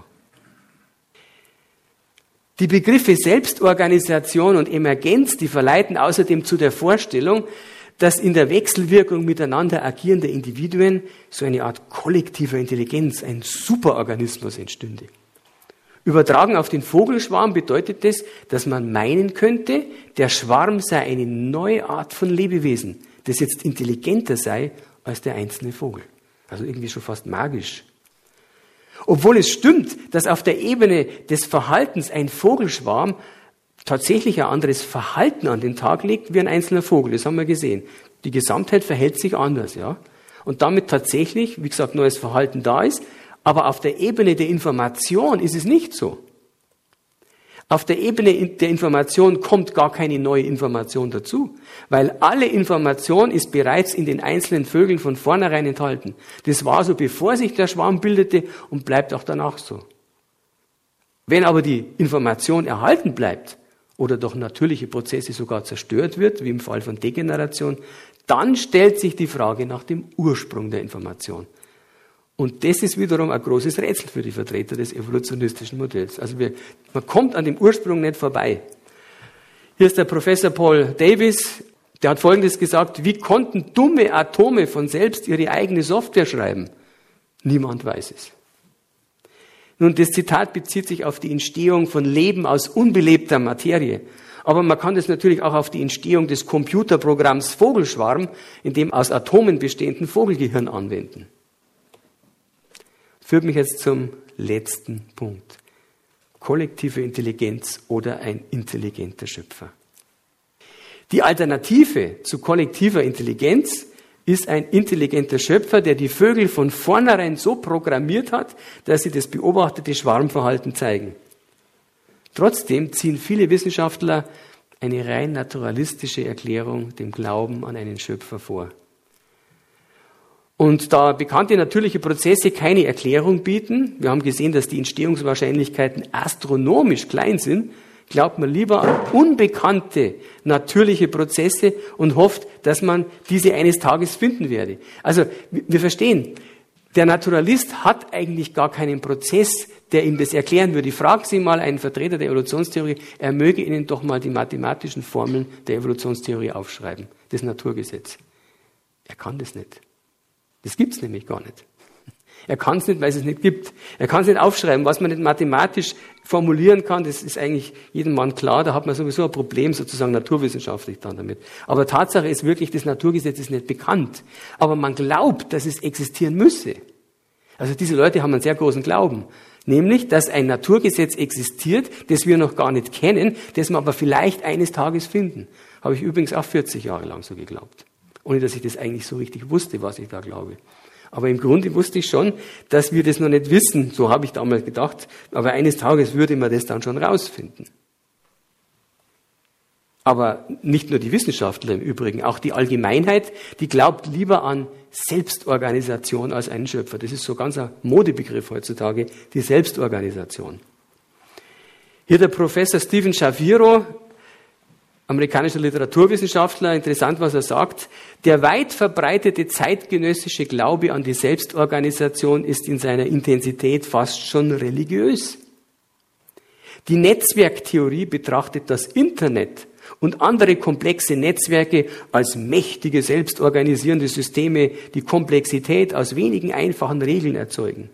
Die Begriffe Selbstorganisation und Emergenz, die verleiten außerdem zu der Vorstellung, dass in der Wechselwirkung miteinander agierender Individuen so eine Art kollektiver Intelligenz, ein Superorganismus entstünde. Übertragen auf den Vogelschwarm bedeutet das, dass man meinen könnte, der Schwarm sei eine neue Art von Lebewesen, das jetzt intelligenter sei als der einzelne Vogel. Also irgendwie schon fast magisch. Obwohl es stimmt, dass auf der Ebene des Verhaltens ein Vogelschwarm tatsächlich ein anderes Verhalten an den Tag legt wie ein einzelner Vogel. Das haben wir gesehen. Die Gesamtheit verhält sich anders, ja. Und damit tatsächlich, wie gesagt, neues Verhalten da ist. Aber auf der Ebene der Information ist es nicht so. Auf der Ebene der Information kommt gar keine neue Information dazu, weil alle Information ist bereits in den einzelnen Vögeln von vornherein enthalten. Das war so, bevor sich der Schwarm bildete und bleibt auch danach so. Wenn aber die Information erhalten bleibt oder durch natürliche Prozesse sogar zerstört wird, wie im Fall von Degeneration, dann stellt sich die Frage nach dem Ursprung der Information. Und das ist wiederum ein großes Rätsel für die Vertreter des evolutionistischen Modells. Also wir, man kommt an dem Ursprung nicht vorbei. Hier ist der Professor Paul Davies, der hat Folgendes gesagt: Wie konnten dumme Atome von selbst ihre eigene Software schreiben? Niemand weiß es. Nun, das Zitat bezieht sich auf die Entstehung von Leben aus unbelebter Materie. Aber man kann das natürlich auch auf die Entstehung des Computerprogramms Vogelschwarm, in dem aus Atomen bestehenden Vogelgehirn anwenden. Führt mich jetzt zum letzten Punkt. Kollektive Intelligenz oder ein intelligenter Schöpfer. Die Alternative zu kollektiver Intelligenz ist ein intelligenter Schöpfer, der die Vögel von vornherein so programmiert hat, dass sie das beobachtete Schwarmverhalten zeigen. Trotzdem ziehen viele Wissenschaftler eine rein naturalistische Erklärung dem Glauben an einen Schöpfer vor. Und da bekannte natürliche Prozesse keine Erklärung bieten, wir haben gesehen, dass die Entstehungswahrscheinlichkeiten astronomisch klein sind, glaubt man lieber an unbekannte natürliche Prozesse und hofft, dass man diese eines Tages finden werde. Also wir verstehen, der Naturalist hat eigentlich gar keinen Prozess, der ihm das erklären würde. Fragen Sie mal einen Vertreter der Evolutionstheorie, er möge Ihnen doch mal die mathematischen Formeln der Evolutionstheorie aufschreiben, das Naturgesetz. Er kann das nicht. Das gibt's nämlich gar nicht. Er kann es nicht, weil es es nicht gibt. Er kann es nicht aufschreiben. Was man nicht mathematisch formulieren kann, das ist eigentlich jedem Mann klar. Da hat man sowieso ein Problem, sozusagen naturwissenschaftlich dann damit. Aber Tatsache ist wirklich, das Naturgesetz ist nicht bekannt. Aber man glaubt, dass es existieren müsse. Also diese Leute haben einen sehr großen Glauben. Nämlich, dass ein Naturgesetz existiert, das wir noch gar nicht kennen, das wir aber vielleicht eines Tages finden. Habe ich übrigens auch vierzig Jahre lang so geglaubt. Ohne dass ich das eigentlich so richtig wusste, was ich da glaube. Aber im Grunde wusste ich schon, dass wir das noch nicht wissen. So habe ich damals gedacht. Aber eines Tages würde man das dann schon rausfinden. Aber nicht nur die Wissenschaftler im Übrigen, auch die Allgemeinheit, die glaubt lieber an Selbstorganisation als einen Schöpfer. Das ist so ganz ein Modebegriff heutzutage, die Selbstorganisation. Hier der Professor Stephen Shaviro, amerikanischer Literaturwissenschaftler, interessant, was er sagt. Der weit verbreitete zeitgenössische Glaube an die Selbstorganisation ist in seiner Intensität fast schon religiös. Die Netzwerktheorie betrachtet das Internet und andere komplexe Netzwerke als mächtige, selbstorganisierende Systeme, die Komplexität aus wenigen einfachen Regeln erzeugen.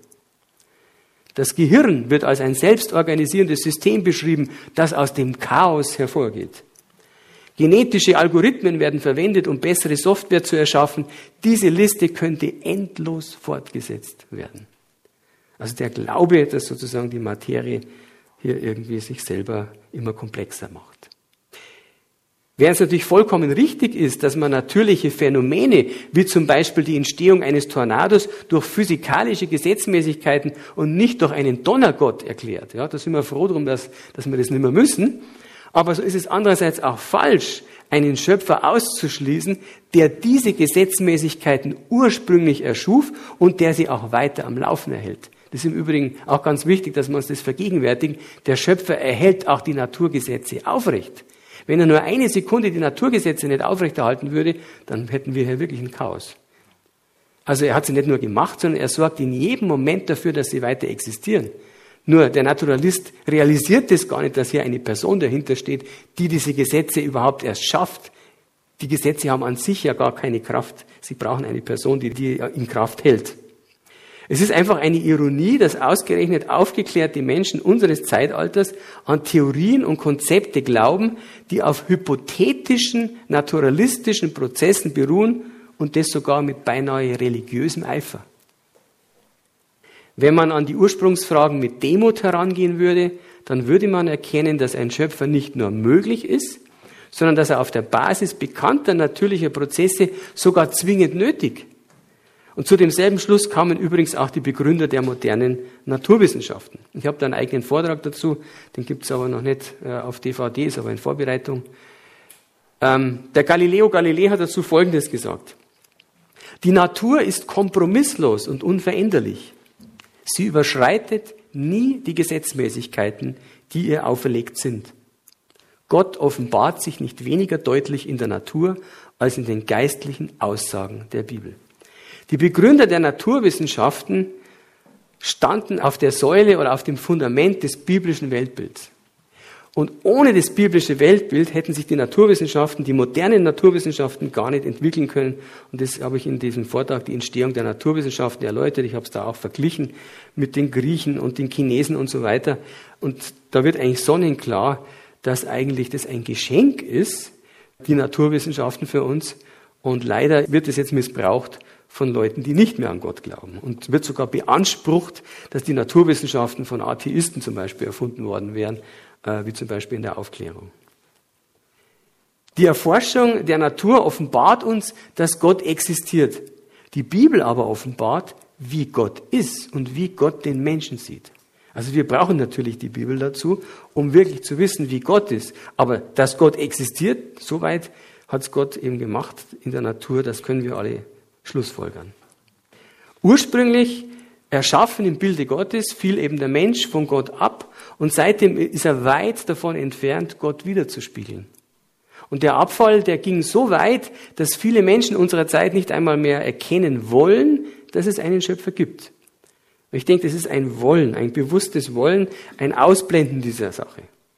Das Gehirn wird als ein selbstorganisierendes System beschrieben, das aus dem Chaos hervorgeht. Genetische Algorithmen werden verwendet, um bessere Software zu erschaffen. Diese Liste könnte endlos fortgesetzt werden. Also der Glaube, dass sozusagen die Materie hier irgendwie sich selber immer komplexer macht. Während es natürlich vollkommen richtig ist, dass man natürliche Phänomene, wie zum Beispiel die Entstehung eines Tornados, durch physikalische Gesetzmäßigkeiten und nicht durch einen Donnergott erklärt. Ja, da sind wir froh drum, dass, dass wir das nicht mehr müssen. Aber so ist es andererseits auch falsch, einen Schöpfer auszuschließen, der diese Gesetzmäßigkeiten ursprünglich erschuf und der sie auch weiter am Laufen erhält. Das ist im Übrigen auch ganz wichtig, dass wir uns das vergegenwärtigen. Der Schöpfer erhält auch die Naturgesetze aufrecht. Wenn er nur eine Sekunde die Naturgesetze nicht aufrechterhalten würde, dann hätten wir hier wirklich ein Chaos. Also er hat sie nicht nur gemacht, sondern er sorgt in jedem Moment dafür, dass sie weiter existieren. Nur der Naturalist realisiert das gar nicht, dass hier eine Person dahinter steht, die diese Gesetze überhaupt erst schafft. Die Gesetze haben an sich ja gar keine Kraft. Sie brauchen eine Person, die die in Kraft hält. Es ist einfach eine Ironie, dass ausgerechnet aufgeklärte Menschen unseres Zeitalters an Theorien und Konzepte glauben, die auf hypothetischen, naturalistischen Prozessen beruhen und das sogar mit beinahe religiösem Eifer. Wenn man an die Ursprungsfragen mit Demut herangehen würde, dann würde man erkennen, dass ein Schöpfer nicht nur möglich ist, sondern dass er auf der Basis bekannter natürlicher Prozesse sogar zwingend nötig. Und zu demselben Schluss kamen übrigens auch die Begründer der modernen Naturwissenschaften. Ich habe da einen eigenen Vortrag dazu, den gibt es aber noch nicht auf D V D, ist aber in Vorbereitung. Ähm, der Galileo Galilei hat dazu Folgendes gesagt. Die Natur ist kompromisslos und unveränderlich. Sie überschreitet nie die Gesetzmäßigkeiten, die ihr auferlegt sind. Gott offenbart sich nicht weniger deutlich in der Natur als in den geistlichen Aussagen der Bibel. Die Begründer der Naturwissenschaften standen auf der Säule oder auf dem Fundament des biblischen Weltbilds. Und ohne das biblische Weltbild hätten sich die Naturwissenschaften, die modernen Naturwissenschaften gar nicht entwickeln können. Und das habe ich in diesem Vortrag, die Entstehung der Naturwissenschaften, erläutert. Ich habe es da auch verglichen mit den Griechen und den Chinesen und so weiter. Und da wird eigentlich sonnenklar, dass eigentlich das ein Geschenk ist, die Naturwissenschaften für uns. Und leider wird es jetzt missbraucht von Leuten, die nicht mehr an Gott glauben. Und wird sogar beansprucht, dass die Naturwissenschaften von Atheisten zum Beispiel erfunden worden wären, wie zum Beispiel in der Aufklärung. Die Erforschung der Natur offenbart uns, dass Gott existiert. Die Bibel aber offenbart, wie Gott ist und wie Gott den Menschen sieht. Also wir brauchen natürlich die Bibel dazu, um wirklich zu wissen, wie Gott ist. Aber dass Gott existiert, soweit hat es Gott eben gemacht in der Natur, das können wir alle schlussfolgern. Ursprünglich erschaffen im Bilde Gottes fiel eben der Mensch von Gott ab und seitdem ist er weit davon entfernt, Gott wiederzuspiegeln. Und der Abfall, der ging so weit, dass viele Menschen unserer Zeit nicht einmal mehr erkennen wollen, dass es einen Schöpfer gibt. Und ich denke, das ist ein Wollen, ein bewusstes Wollen, ein Ausblenden dieser Sache.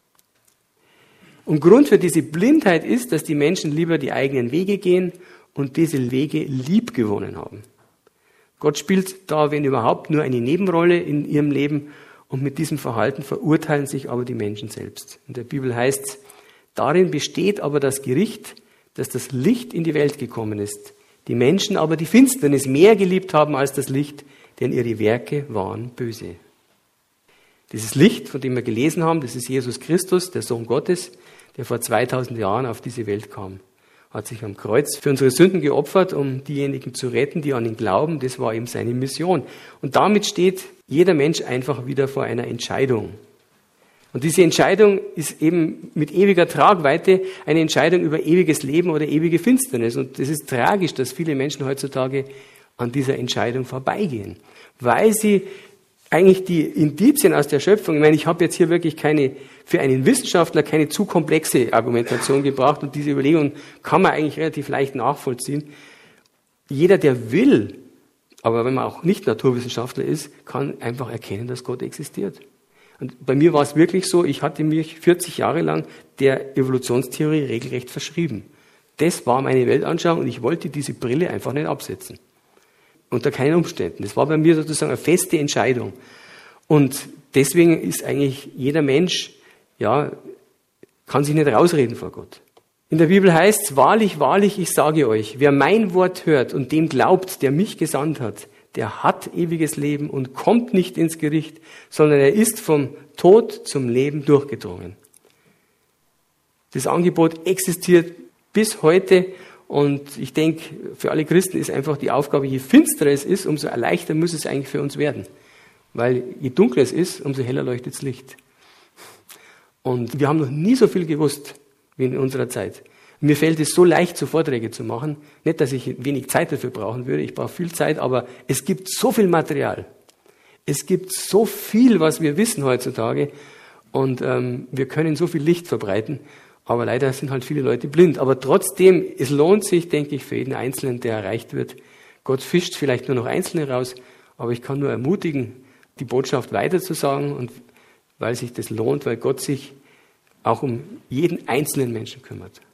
Und Grund für diese Blindheit ist, dass die Menschen lieber die eigenen Wege gehen und diese Wege lieb gewonnen haben. Gott spielt da, wenn überhaupt, nur eine Nebenrolle in ihrem Leben und mit diesem Verhalten verurteilen sich aber die Menschen selbst. In der Bibel heißt es, darin besteht aber das Gericht, dass das Licht in die Welt gekommen ist. Die Menschen aber die Finsternis mehr geliebt haben als das Licht, denn ihre Werke waren böse. Dieses Licht, von dem wir gelesen haben, das ist Jesus Christus, der Sohn Gottes, der vor zweitausend Jahren auf diese Welt kam. Hat sich am Kreuz für unsere Sünden geopfert, um diejenigen zu retten, die an ihn glauben. Das war eben seine Mission. Und damit steht jeder Mensch einfach wieder vor einer Entscheidung. Und diese Entscheidung ist eben mit ewiger Tragweite eine Entscheidung über ewiges Leben oder ewige Finsternis. Und es ist tragisch, dass viele Menschen heutzutage an dieser Entscheidung vorbeigehen, weil sie eigentlich die Indizien aus der Schöpfung, ich meine, ich habe jetzt hier wirklich keine, für einen Wissenschaftler keine zu komplexe Argumentation gebracht und diese Überlegung kann man eigentlich relativ leicht nachvollziehen. Jeder, der will, aber wenn man auch nicht Naturwissenschaftler ist, kann einfach erkennen, dass Gott existiert. Und bei mir war es wirklich so, ich hatte mich vierzig Jahre lang der Evolutionstheorie regelrecht verschrieben. Das war meine Weltanschauung und ich wollte diese Brille einfach nicht absetzen. Unter keinen Umständen. Das war bei mir sozusagen eine feste Entscheidung. Und deswegen ist eigentlich jeder Mensch, ja, kann sich nicht rausreden vor Gott. In der Bibel heißt es, wahrlich, wahrlich, ich sage euch, wer mein Wort hört und dem glaubt, der mich gesandt hat, der hat ewiges Leben und kommt nicht ins Gericht, sondern er ist vom Tod zum Leben durchgedrungen. Das Angebot existiert bis heute und ich denke, für alle Christen ist einfach die Aufgabe, je finsterer es ist, umso leichter muss es eigentlich für uns werden. Weil je dunkler es ist, umso heller leuchtet das Licht. Und wir haben noch nie so viel gewusst wie in unserer Zeit. Mir fällt es so leicht, so Vorträge zu machen. Nicht, dass ich wenig Zeit dafür brauchen würde, ich brauche viel Zeit, aber es gibt so viel Material. Es gibt so viel, was wir wissen heutzutage und ähm, wir können so viel Licht verbreiten, aber leider sind halt viele Leute blind. Aber trotzdem, es lohnt sich, denke ich, für jeden Einzelnen, der erreicht wird. Gott fischt vielleicht nur noch Einzelne raus, aber ich kann nur ermutigen, die Botschaft weiterzusagen und weil sich das lohnt, weil Gott sich auch um jeden einzelnen Menschen kümmert.